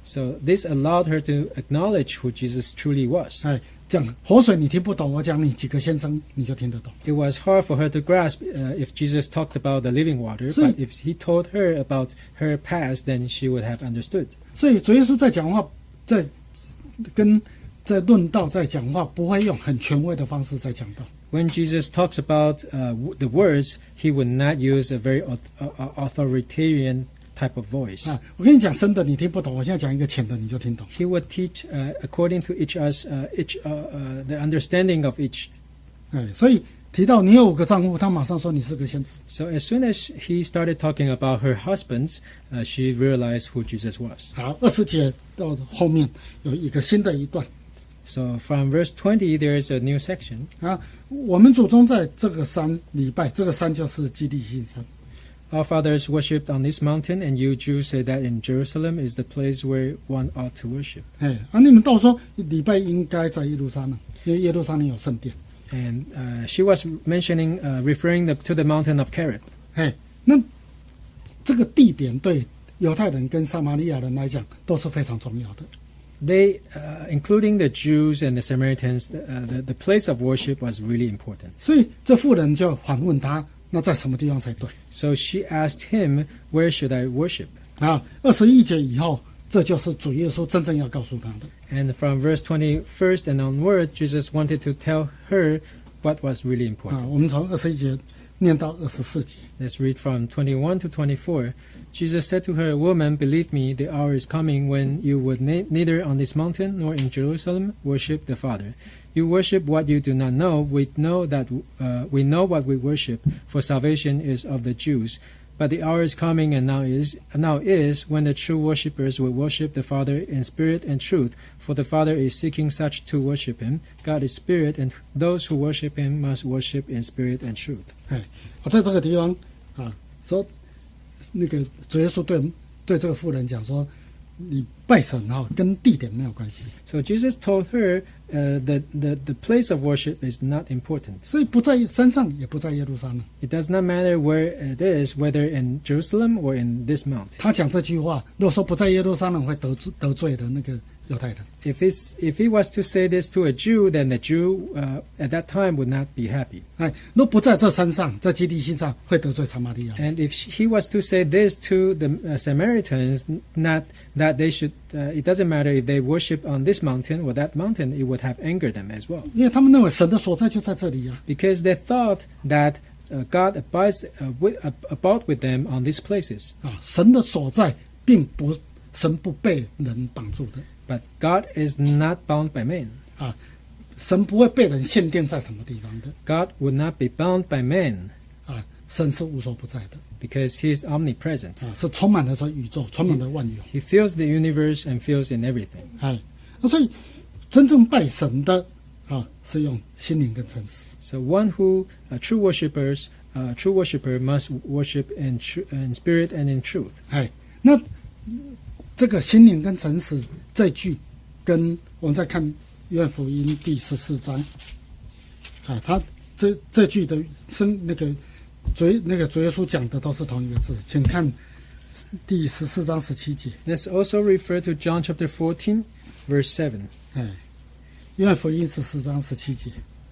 S2: So this allowed her to acknowledge who Jesus truly was.
S1: 哎，讲活水你听不懂，我讲你几个先生你就听得懂。
S2: It was hard for her to grasp uh, if Jesus talked about the living water,
S1: So-
S2: but if he told her about her past, then she would have understood.
S1: 所以主耶稣在讲话，在跟在论道在讲话，不会用很权威的方式在讲道。
S2: When Jesus talks about uh, w- the words, he would not use a very auth- uh, authoritarian type of voice.
S1: 啊，我跟你讲深的你听不懂，我现在讲一个浅的你就听懂。
S2: He would teach uh, according to each us, uh, each uh, uh, the understanding of each.
S1: 哎，所以提到你有五个丈夫，他马上说你是个先知。
S2: So as soon as he started talking about her husbands, uh, she realized who Jesus was.
S1: 好，二十节到后面有一个新的一段
S2: So from verse twenty, there is a new section.
S1: 啊。我们祖宗在这个山礼拜，这个山就是基利心山。
S2: Our fathers worshipped on this mountain, and you Jews say that in Jerusalem is the place where one ought to worship.
S1: 哎，啊，你们倒说礼拜应该在耶路撒冷，因为耶路撒冷有圣殿。
S2: And uh, she was mentioning, uh, referring the, to the mountain of Carrot.
S1: 哎，那这个地点对犹太人跟撒玛利亚人来讲都是非常重要的。
S2: They, uh, including the Jews and the Samaritans, the, uh, the, the place of worship was really important.
S1: 所以这妇人就反问他，那在什么地方才对？
S2: So she asked him, where should I worship?
S1: 啊，二十一节以后，这就是主耶稣真正要告诉他的。
S2: And from verse twenty-first and onward, Jesus wanted to tell her what was really
S1: 啊，
S2: important.
S1: 我们从二十一节念到二十四节。
S2: Let's read from twenty-one to twenty-four. Jesus said to her, Woman, believe me, the hour is coming when you would ne- neither on this mountain nor in Jerusalem worship the Father. You worship what you do not know. We know that uh, we know what we worship, for salvation is of the Jews. But the hour is coming, and now is now is when the true worshippers will worship the Father in spirit and truth. For the Father is seeking such to worship Him. God is spirit, and those who worship Him must worship in spirit and truth.
S1: 哎，我在这个地方啊，说那个主耶稣对对这个妇人讲说，你拜神哈、跟地点没有关系，
S2: So Jesus told her uh, that the, the place of worship is not important.
S1: 所以不在山上，也不在耶路撒冷。
S2: It does not matter where it is, whether in Jerusalem or in this mount.
S1: 他讲这句话，如果说不在耶路撒冷，会得罪得罪的那个犹太人。
S2: If, it's, if he was to say this to a Jew, then the Jew uh, at that time would not be happy.
S1: 哎，如果不在这山上，在基地心上，会得罪撒玛利亚人。
S2: And if he was to say this to the uh, Samaritans, not that they should, uh, it doesn't matter if they worship on this mountain or that mountain, it would have angered them as well.
S1: 因为他们认为神的所在就在这里呀、
S2: Because they thought that uh, God abides uh, with, uh, about with them on these places.
S1: 啊，神的所在并不神不被人绑住的
S2: But God is not bound by man.
S1: 啊，神不会被人限定在什么地方的
S2: God would not be bound by man
S1: 啊，神是无所不在的
S2: because he is omnipresent.
S1: 啊，是充满了这宇宙，充满了万有。
S2: He fills the universe and fills in everything.
S1: 哎，那所以真正拜神的啊，是用心灵跟诚实。
S2: So one who, uh, true worshippers, uh, true worshipper must worship in, tru- in spirit and in truth.
S1: 哎，那这个心灵跟诚实这句，跟我们再看约翰福音第十四章，啊，他这这句的生那个主那个主耶稣讲的都是同一个字，请看第十四章十七节。
S2: Let's also refer to John chapter fourteen, verse seven.
S1: 哎，约翰福音十四章十七节。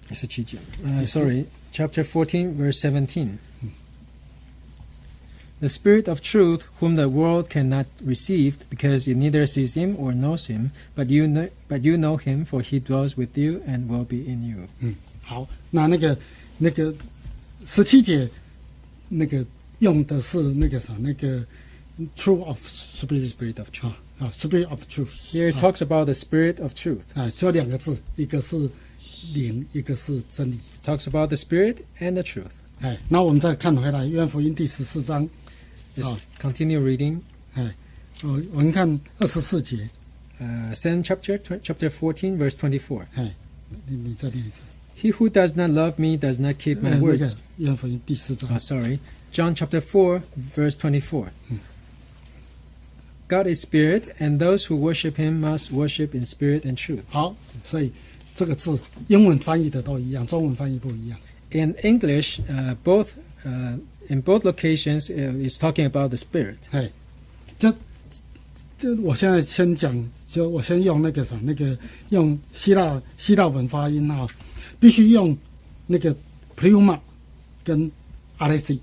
S2: Uh, sorry, chapter fourteen, verse seventeen. The Spirit of truth, whom the world cannot receive, because it neither sees him or knows him, but you know, but you know him, for he dwells with you and will be in you.
S1: 嗯，好，那那个那个十七节那个用的是那个啥，那个 truth of spirit
S2: Spirit of truth.
S1: 啊啊 spirit of truth。
S2: Here it talks about the Spirit of truth.
S1: 啊，就两个字，一个是灵，一个是真理。
S2: It talks about the Spirit and the truth.
S1: 哎，那我们再看回来，约翰福音第十四章，
S2: Let's
S1: Oh.
S2: continue reading.
S1: 哎，呃，我们看二十四节，
S2: Uh, same chapter, tw- chapter fourteen, verse twenty-four.
S1: 哎，你你再念一次。
S2: He who does not love me does not keep
S1: 呃
S2: my
S1: 那个
S2: words.
S1: 约翰福音第四章
S2: Oh, sorry. John chapter four, verse twenty-four. God is spirit, and those who worship him must worship in spirit and truth.
S1: 好，所以这个字英文翻译的都一样，中文翻译不一样。
S2: In English, uh, both uh, in both locations, uh, it's talking about the spirit.
S1: 哎，这就我现在先讲，就我先用那个啥，那个用希腊希腊文发音啊，必须用那个 pneuma 跟 aletheia。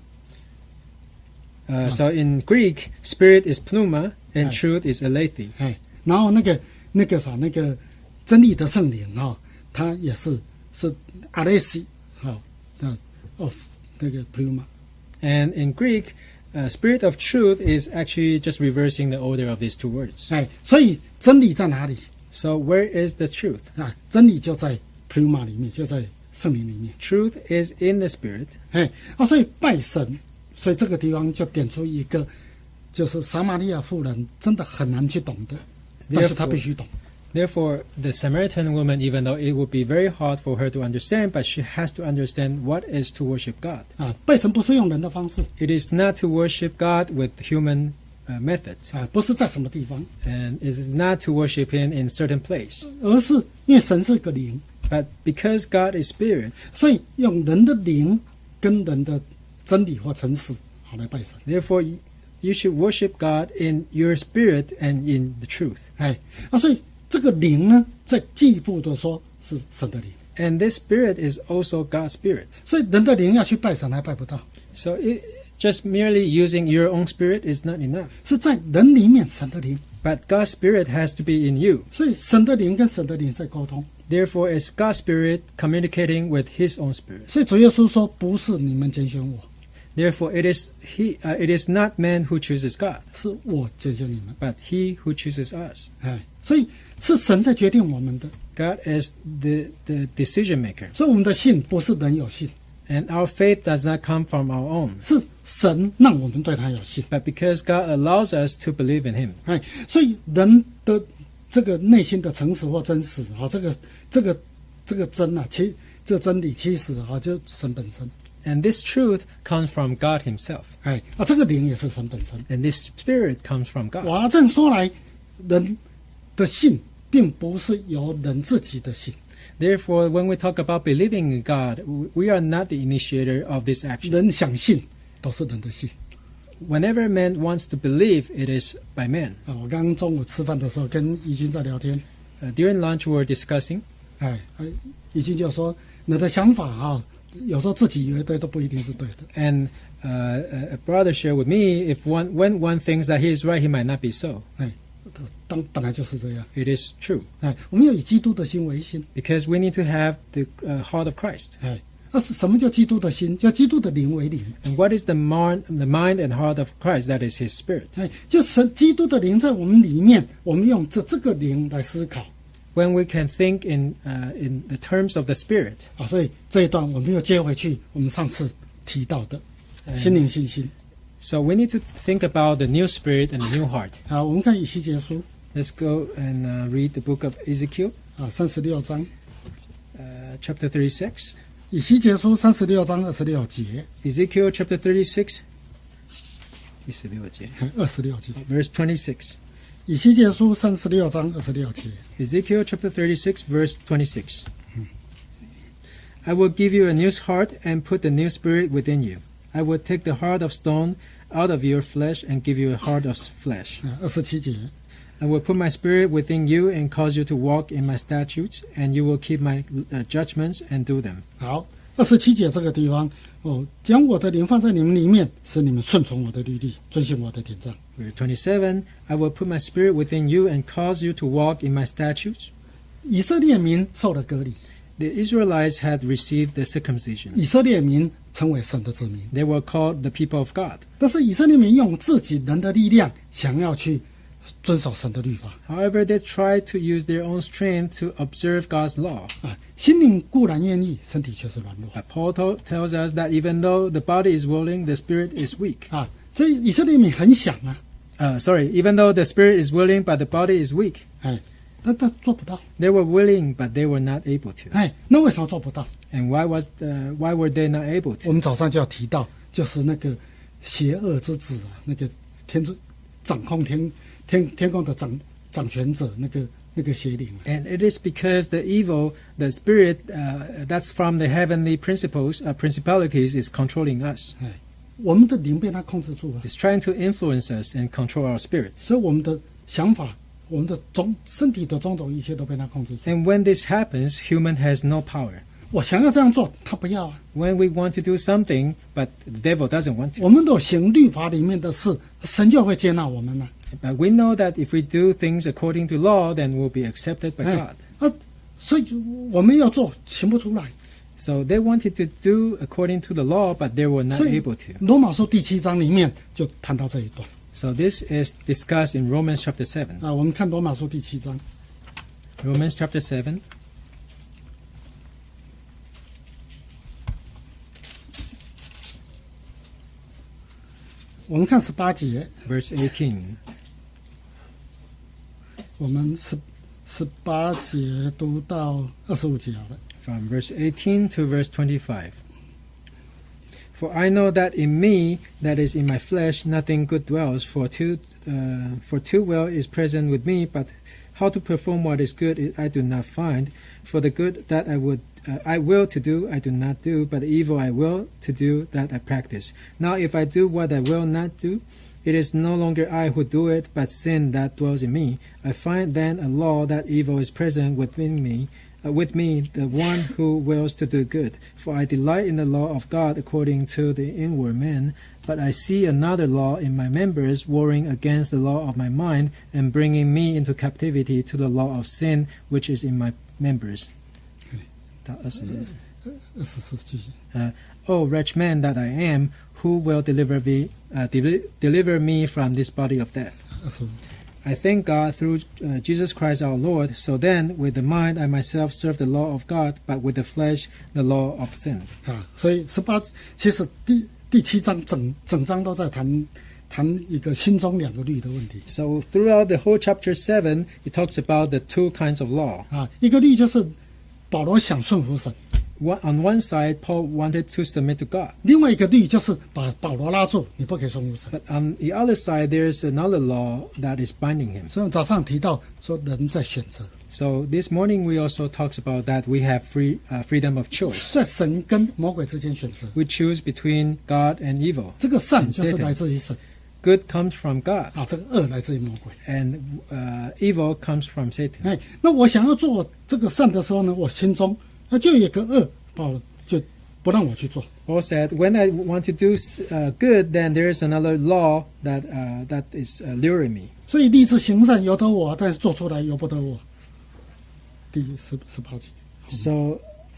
S2: Uh, so in Greek, spirit is pneuma and
S1: Right.
S2: truth is aletheia.
S1: 哎，然后那个那个啥，那个真理的圣灵哈、哦，它也是是 aletheia 好的 of 那个 pneuma。
S2: And in Greek, uh, spirit of truth is actually just reversing the order of these two words.
S1: 哎，所以真理在哪里
S2: So where is the truth?
S1: 啊？真理就在 pneuma 里面，就在圣灵里面。
S2: Truth is in the spirit.
S1: 哎，啊，所以拜神，所以这个地方就点出一个，就是撒玛利亚妇人真的很难去懂的，但是她必须懂。
S2: Therefore, the Samaritan woman, even though it would be very hard for her to understand, but she has to understand what is to worship God.
S1: 啊，拜神不是用人的方式
S2: It is not to worship God with human uh, methods,
S1: 啊，不是在什么地方，
S2: and it is not to worship Him in certain place.
S1: 而是因为神是个灵，
S2: But because God is spirit,
S1: 所以用人的灵跟人的真理或诚实好来拜神。
S2: therefore y- you should worship God in your spirit and in the truth.
S1: 哎，啊，所以这个灵呢，再进一步的说是神的灵，
S2: And this spirit is also God's spirit.
S1: 所以人的灵要去拜神还拜不到，
S2: So it, just merely using your own spirit is not enough.
S1: 是在人里面神的灵，
S2: But God's spirit has to be in you.
S1: 所以神的灵跟神的灵在沟通。
S2: Therefore, it's God's spirit communicating with His own spirit.
S1: 所以主耶稣说：“不是你们拣选我，
S2: Therefore, it is He. Uh, it is not man who chooses God,
S1: 是我拣选你们。
S2: but He who chooses us. ”
S1: 哎，所以是神在决定我们的，
S2: God is the the decision maker,
S1: 所以我们的信不是人有信，
S2: and our faith does not come from our own,
S1: 是神让我们对他有信。
S2: but because God allows us to believe in Him.
S1: 哎，所以人的这个内心的诚实或真实，啊，这个这个这个真啊，其这真理其实啊，就神本身。
S2: And this truth comes from God Himself,
S1: 哎啊，这个灵也是神本身。
S2: and this spirit comes from God.
S1: 哇，这样说来，人的信并不是由人自己的信，
S2: Therefore, when we talk about believing in God, w- we are not the initiator of this action.
S1: 人想信都是人的信。
S2: Whenever man wants to believe, it is by man.
S1: 啊，我刚刚中午吃饭的时候跟怡君在聊天，
S2: Uh, during lunch, we were discussing,
S1: 哎，哎怡君就说你的想法啊，有时候自己以为对都不一定是对的。
S2: and uh, a a brother shared with me, if one when one thinks that he is right, he might not be so.
S1: 哎，当本来就是这样。
S2: It is true,
S1: 哎，我们要以基督的心为心。
S2: because we need to have the uh, heart of Christ.
S1: 哎，那是什么叫基督的心？叫基督的灵为灵。
S2: And what is the mind, the mind and heart of Christ? That is His spirit.
S1: 哎，就神基督的灵在我们里面，我们用这这个灵来思考
S2: When we can think in uh, in the terms of the spirit.
S1: 啊。所以这一段我们又接回去，我们上次提到的心灵信心。
S2: So we need to think about the new spirit and the new heart.
S1: 好，我们看以西结书
S2: Let's go and uh, read the book of Ezekiel,
S1: 啊，三十六章。
S2: uh, chapter thirty-six.
S1: 以西结书三十六章二十六节，
S2: Ezekiel chapter thirty-six,
S1: 二十六节。
S2: verse twenty-six.
S1: 以西结书三十六章二十六节，
S2: Ezekiel chapter thirty-six, verse twenty-six. I will give you a new heart and put the new spirit within you. I will take the heart of stone out of your flesh and give you a heart of flesh.
S1: 啊，二十七节，
S2: I will put my spirit within you and cause you to walk in my statutes, and you will keep my uh, judgments and do them.
S1: 好，二十七节这个地方哦，将我的灵放在你们里面，使你们顺从我的律例，遵行我的典章。
S2: Verse twenty-seven, I will put my spirit within you and cause you to walk in my statutes.
S1: 以色列民受了割礼，
S2: The Israelites had received the circumcision.
S1: 以色列民成为神的子民，
S2: They were called the people of God.
S1: 但是以色列民用自己人的力量，想要去遵守神的律法
S2: However, they tried to use their own strength to observe God's law.
S1: 啊，心灵固然愿意，身体却是软弱
S2: But Paul to- tells us that even though the body is willing, the spirit is weak.
S1: 啊。这以色列民很想啊，
S2: Uh, sorry, even though the spirit is willing, but the body is weak.
S1: 哎，但但做不到，
S2: They were willing, but they were not able to.
S1: 哎，那为什么做不到？
S2: And why was the, why were they not able
S1: 我
S2: to?
S1: 们早上就要提到，就是那个邪恶之子啊，那个天主掌控天天天空的掌掌权者，那个那个邪灵啊，
S2: And it is because the evil, the spirit uh, that's from the heavenly principles, uh, principalities, is controlling us.
S1: 哎，我们的灵被他控制住了，
S2: It's trying to influence us and control our spirits.
S1: 所以我们的想法，我们的种身体的种种一切都被他控制住。
S2: And when this happens, human has no power.
S1: 我想要这样做，他不要啊。
S2: When we want to do something, but the devil doesn't want to.
S1: 我们都行律法里面的事，神就会接纳我们了。
S2: But we know that if we do things according to law, then we'll be accepted by
S1: 哎
S2: God.
S1: 啊，所以我们要做，行不出来。
S2: So they wanted to do according to the law, but they were not
S1: 所以
S2: able to.
S1: 罗马书第七章里面就谈到这一段
S2: So this is discussed in Romans chapter seven.
S1: 啊。我们看罗马书第七章，
S2: Romans chapter seven,
S1: 我们看十八节，
S2: verse eighteen.
S1: 我们十十八节读到二十五节好了。
S2: From verse eighteen to verse twenty-five. For I know that in me, that is in my flesh, nothing good dwells, for too, uh, for too well is present with me, but how to perform what is good I do not find. For the good that I would, uh, I will to do, I do not do, but the evil I will to do, that I practice. Now if I do what I will not do, it is no longer I who do it, but sin that dwells in me. I find then a law that evil is present within me, uh, with me, the one who wills to do good. For I delight in the law of God according to the inward man, but I see another law in my members, warring against the law of my mind, and bringing me into captivity to the law of sin which is in my members. 到二十
S1: 二十四继续。
S2: Uh, O wretched man that I am, who will deliver me, uh, deli- deliver me from this body of death?
S1: 二十五。
S2: I thank God through uh, Jesus Christ our Lord. So then, with the mind I myself serve the law of God, but with the flesh the law of sin.
S1: 啊，所以十八其实第第七章整整章都在谈谈一个心中两个律的问题
S2: So throughout the whole chapter seven, it talks about the two kinds of law.
S1: 啊。一个律就是保罗想顺服神，
S2: One, on one side, Paul wanted to submit to God.
S1: 另外一个律就是把保罗拉住，你不可以顺服神。
S2: But on the other side, there's another law that is binding him.
S1: 所以早上提到说人在选择，
S2: So this morning we also talks about that we have free uh, freedom of choice.
S1: 在神跟魔鬼之间选择。
S2: We choose between God and evil.
S1: 这个善就是
S2: Satan.
S1: 来自于神
S2: Good comes from God,
S1: 啊，这个恶来自于魔鬼。
S2: and uh, evil comes from Satan.
S1: 哎，那我想要做这个善的时候呢，我心中那就有一个恶，保就不让我去做。
S2: Paul said, when I want to do uh, good, then there is another law that uh, that is uh, luring me.
S1: 所以立志行善由得我，但是做出来由不得我。第十十八节。
S2: So,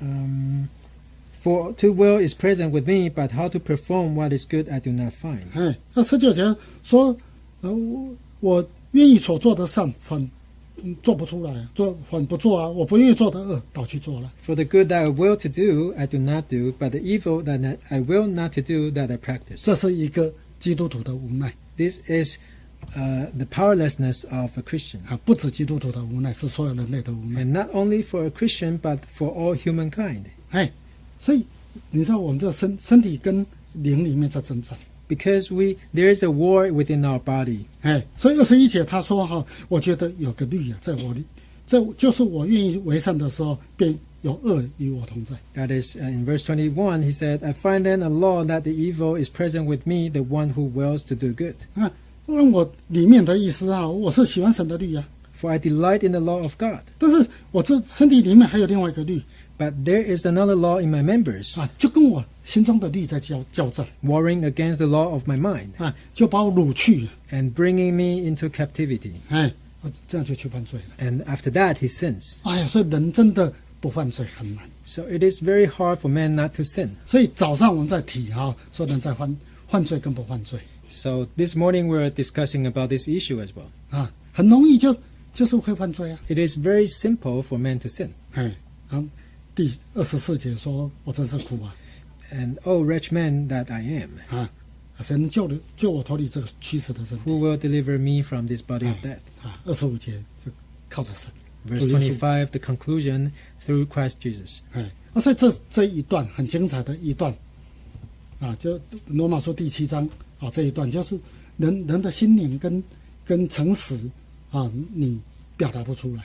S2: um, for to will is present with me, but how to perform what is good I do not find.
S1: 哎，那十九节说，呃，我我愿意所做的善，反嗯做不出来，做反不做啊，我不愿意做的恶，倒去做了。
S2: For the good that I will to do, I do not do, but the evil that I will not to do, that I practice.
S1: 这是一个基督徒的无奈
S2: This is uh, the powerlessness of a Christian.
S1: 啊，不止基督徒的无奈，是所有人类的无奈。
S2: And not only for a Christian, but for all humankind.
S1: 哎，所以你知道我们这身身体跟灵里面在挣扎。
S2: Because we there is a war within our body.
S1: 哎，所以二十一节他说哈，我觉得有个律啊，在我里，这就是我愿意为善的时候，便有恶与我同在。
S2: That is, uh, in verse twenty-one, he said, I find then a law that the evil is present with me, the one who wills to do good.
S1: 啊，那我里面的意思啊，我是喜欢神的律啊，
S2: For I delight in the law of God.
S1: 但是我这身体里面还有另外一个律
S2: But there is another law in my members,
S1: 啊，就跟我心中的律在交交战
S2: warring against the law of my mind,
S1: 啊，就把我掳去，
S2: and bringing me into captivity.
S1: 哎，啊这样就去犯罪了。
S2: And after that, he sins.
S1: 哎呀，所以人真的不犯罪很难。
S2: So it is very hard for man not to sin.
S1: 所以早上我们在提哈，说人在犯犯罪跟不犯罪
S2: So this morning we're discussing about this issue as well.
S1: 啊，很容易就就是会犯罪啊。
S2: It is very simple for man to sin.
S1: 哎，啊，第二十四节说，我真是苦啊
S2: And oh, wretched man that I am,
S1: 啊！神救了救我脱离这个驱使的身体
S2: who will deliver me from this body of death?
S1: 啊。二十五节就靠着神。
S2: Verse twenty-five, the conclusion, through Christ Jesus.
S1: 哎，啊，所以这这一段很精彩的一段啊，就罗马书第七章啊这一段，就是人人的心灵跟跟诚实啊，你表达不出来。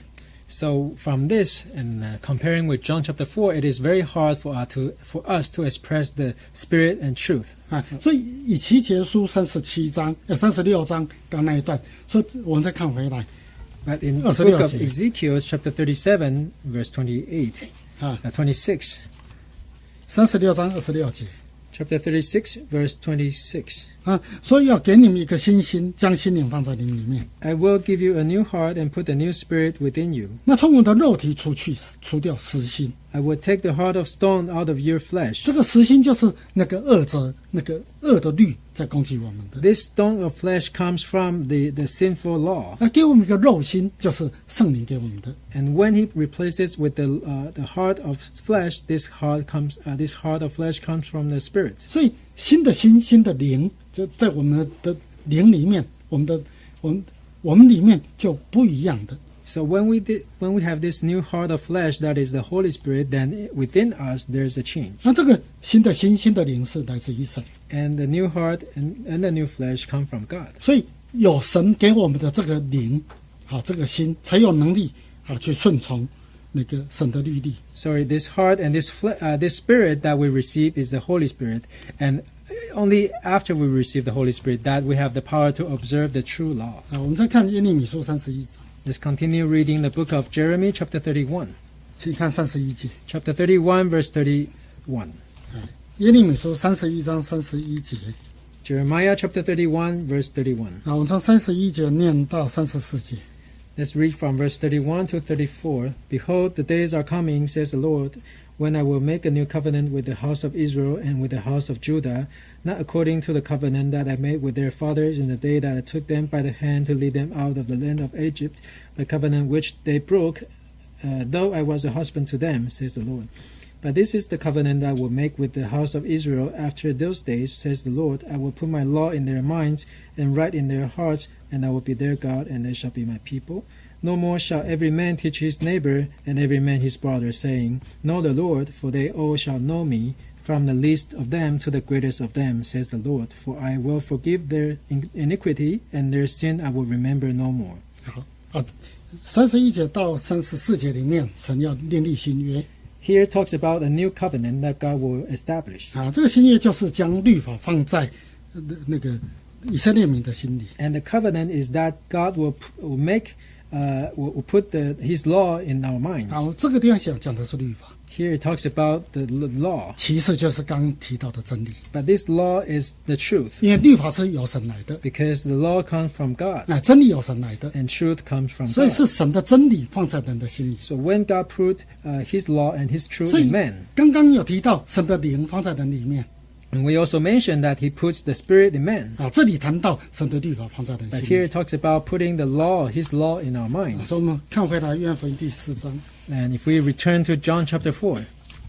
S2: So from this, and uh, comparing with John chapter four, it is very hard for us to for us to express the spirit and truth.
S1: 啊，所以以其结书三十七章、呃三十六章刚那一段，所以我们再看回来
S2: But in the
S1: 二十六
S2: book of
S1: 节
S2: Ezekiel, chapter thirty-seven, verse twenty-eight,
S1: 啊，
S2: uh, twenty-six,
S1: 三十六章二十六节
S2: chapter thirty-six, verse twenty-six.
S1: 啊，所以要给你们一个新心，将心灵放在你们里面。
S2: I will give you a new heart and put a new spirit within you.
S1: 那从我们的肉体除去，除掉实心。
S2: I will take the heart of stone out of your flesh.
S1: 这个实心就是那个恶者，那个恶的律在攻击我们的。
S2: This stone of flesh comes from the, the sinful law.
S1: 那给我们一个肉心，就是圣灵给我们的。
S2: And when he replaces with the uh, the heart of flesh, this heart comes uh, this heart of flesh comes from the spirit.
S1: 所以新的心、新的灵，就在我们的灵里面，我们的我们我们里面就不一样的。
S2: So when we did, when we have this new heart of flesh, that is the Holy Spirit, then within us there's a change.
S1: 那这个新的心、新的灵是来自于神，
S2: And the new heart and, and the new flesh come from God.
S1: 所以有神给我们的这个灵，啊，这个心才有能力啊去顺从那个神的律例。
S2: Sorry, this heart and this fle- uh, this spirit that we receive is the Holy Spirit, and only after we receive the Holy Spirit that we have the power to observe the true law.
S1: 啊，我们再看耶利米书三十一章，
S2: Let's continue reading the book of Jeremiah, chapter thirty-one.
S1: 请看三十一节。
S2: Chapter thirty-one, verse thirty-one.
S1: 耶利米书三十一章三十一节，
S2: Jeremiah, chapter thirty-one, verse thirty-one.
S1: 啊，我们从三十一节念到三十四节。
S2: Let's read from verse thirty-one to thirty-four. Behold, the days are coming, says the Lord, when I will make a new covenant with the house of Israel and with the house of Judah, not according to the covenant that I made with their fathers in the day that I took them by the hand to lead them out of the land of Egypt, the covenant which they broke, uh, though I was a husband to them, says the Lord. But this is the covenant I will make with the house of Israel after those days, says the Lord. I will put my law in their minds and write in their hearts, and I will be their God, and they shall be my people. No more shall every man teach his neighbor and every man his brother, saying, Know the Lord, for they all shall know me, from the least of them to the greatest of them, says the Lord. For I will forgive their iniquity, and their sin I will remember no more.
S1: 好啊，三十一节到三十四节里面，神要另立新约
S2: Here it talks about a new covenant that God will establish.
S1: 啊，这个新约就是将律法放在呃那个以色列民的心里。
S2: And the covenant is that God will, will make, uh, will will put the, His law in our minds.
S1: 好，这个地方想讲的是律法，
S2: Here it talks about the l- law,
S1: 其次就是刚提到的真理，
S2: but this law is the truth,
S1: 因为律法是由神来的，
S2: because the law comes from God
S1: 啊，真理由神来的，
S2: and truth comes from
S1: 所以
S2: God.
S1: 是神的真理放在人的心里。
S2: So when God put uh, His law and His truth
S1: 所以
S2: in man,
S1: 刚刚有提到神的灵放在人里面
S2: and we also mentioned that He puts the Spirit in man.
S1: 啊，这里谈到神的律法放在人
S2: But
S1: 心
S2: here
S1: 里。
S2: it talks about putting the law, His law, in our
S1: 啊
S2: minds.
S1: 所以我们看回来约翰福音第四章，
S2: And if we return to John chapter four,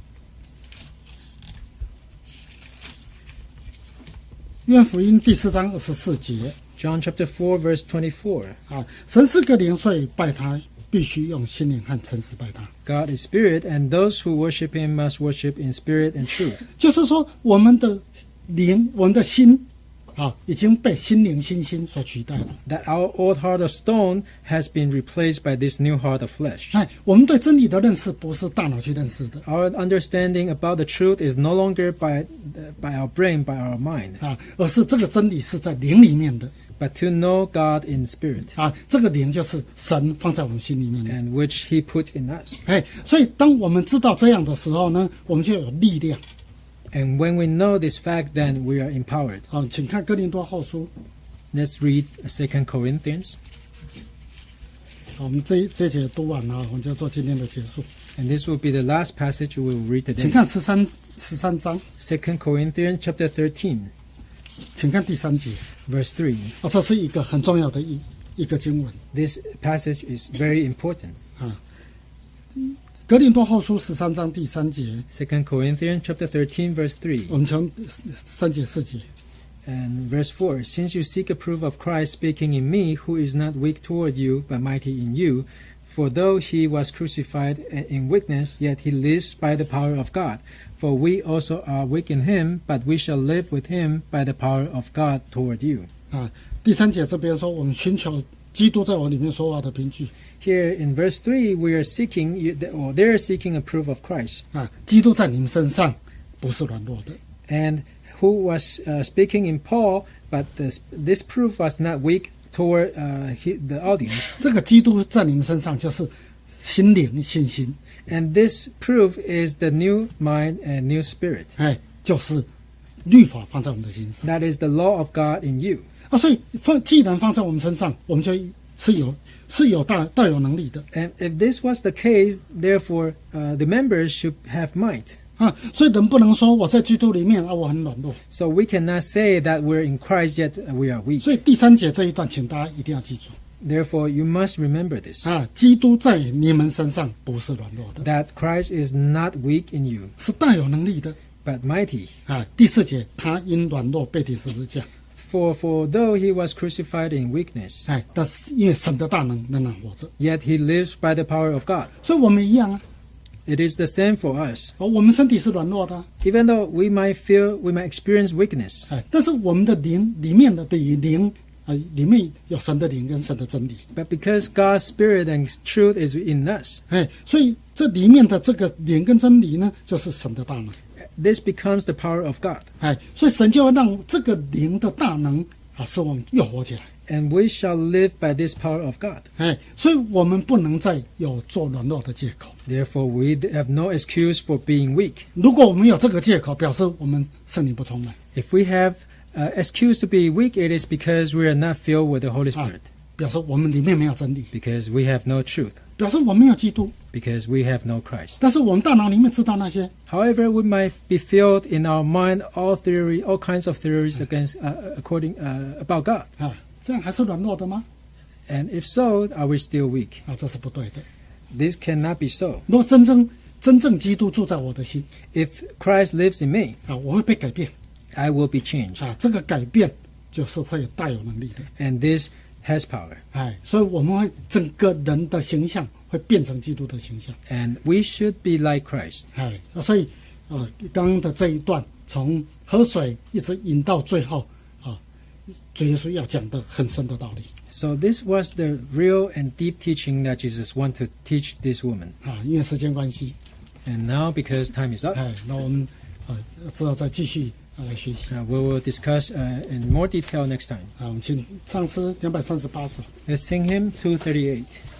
S1: 约翰福音第四章二十四节
S2: John chapter four, verse twenty-four.
S1: 啊，神是个灵，所以拜他必须用心灵和诚实拜他。
S2: God is spirit, and those who worship Him must worship in spirit and truth.
S1: 就是说，我们的灵，我们的心啊，已经被心灵心心所取代了。
S2: That our old heart of stone has been replaced by this new heart of flesh.
S1: 哎，我们对真理的认识不是大脑去认识的
S2: Our understanding about the truth is no longer by by our brain, by our mind,
S1: 啊，而是这个真理是在灵里面的
S2: but to know God in spirit,
S1: 啊。这个灵就是神放在我们心里面的。
S2: and which He puts in us.
S1: 哎，所以当我们知道这样的时候呢，我们就有力量。
S2: And when we know this fact, then we are empowered.
S1: 好，请看哥林多后书，
S2: Let's read Second Corinthians,
S1: 好，我们这一这一节读完了，我们就做今天的结束。
S2: and this will be the last passage we will read
S1: 请
S2: today.
S1: 看十三十三章，
S2: Second Corinthians chapter thirteen,
S1: 请看第三节。
S2: verse three.
S1: 啊，这是一个很重要的一一个经文。
S2: This passage is very important.
S1: 格林多后书十三章第三节，
S2: Second Corinthians chapter thirteen, verse three.
S1: 我们从三节四节。
S2: And verse four, since you seek a proof of Christ speaking in me, who is not weak toward you, but mighty in you, for though he was crucified in weakness, yet he lives by the power of God. For we also are weak in him, but we shall live with him by the power of God toward you.
S1: 啊，第三节这边说，我们寻求基督在我里面说话的凭据
S2: Here in verse three, we are seeking, or they're seeking a proof of Christ.
S1: 啊，基督在你们身上不是软弱的。
S2: And who was uh, speaking in Paul, but this, this proof was not weak toward uh, he, the audience.
S1: 这个基督在你们身上就是心灵信心，
S2: And this proof is the new mind and new spirit.
S1: 哎，就是律法放在我们的心上
S2: That is the law of God in you.
S1: 啊。所以放既然放在我们身上，我们就是有是有大大有能力的
S2: And if this was the case, therefore uh, the members should have might.
S1: 啊。所以人不能说我在基督里面啊，我很软弱。
S2: So we cannot say that we're in Christ yet we are weak.
S1: 所以第三节这一段，请大家一定要记住
S2: Therefore, you must remember this,
S1: 啊，基督在你们身上不是软弱的，
S2: that Christ is not weak in you,
S1: 是大有能力的
S2: but mighty.
S1: 啊。第四节，他因软弱被钉十字架，
S2: For, for though he was crucified in weakness,
S1: 哎，但是因为神的大能仍然活着，
S2: yet he lives by the power of God.
S1: 所以我们一样啊。
S2: It is the same for us.
S1: 哦，我们身体是软弱的啊，
S2: Even though we might feel, we might experience weakness,
S1: 哎，但是我们的灵里面的的灵啊，里面有神的灵跟神的真理，
S2: but because God's spirit and truth is in us,
S1: 哎，所以这里面的这个灵跟真理呢，就是神的大能，
S2: this becomes the power of God.
S1: 哎，所以神就会让这个灵的大能啊，使我们又活起来，
S2: And we shall live by this power of God.
S1: 哎，所以我们不能再有做软弱的借口。
S2: Therefore, we have no excuse for being weak.
S1: 如果我们有这个借口，表示我们圣灵不充满，
S2: If we have uh, excuse to be weak, it is because we are not filled with the Holy Spirit,
S1: 表示我们里面没有真理，
S2: because we have no truth,
S1: 表示我们没有基督。
S2: because we have no Christ.
S1: 但是我们大脑里面知道那些，
S2: However, we might be filled in our mind all theory, all kinds of theories against, uh, according uh, about God.
S1: 啊，这样还是软弱的吗？
S2: And if so, are we still weak?
S1: 啊，这是不对的。
S2: This cannot be so.
S1: 如果真正真正基督住在我的心
S2: If Christ lives in me,
S1: 啊，我会被改变
S2: I will be changed.
S1: 啊，这个改变就是会大有能力的，
S2: And this has power.
S1: 哎，所以我们会整个人的形象会变成基督的形象，
S2: And we should be like Christ.
S1: 哎，所以呃，刚刚的这一段从河水一直引到最后啊，主耶稣要讲的很深的道理
S2: So this was the real and deep teaching that Jesus wanted to teach this woman.
S1: 啊，因为时间关系，
S2: And now, because time is up,
S1: 哎，那我们呃之后再继续啊来学习
S2: uh, we will discuss uh, in more detail next time.
S1: 啊，我们请唱诗两百三十八首。
S2: Let's sing hymn two thirty-eight.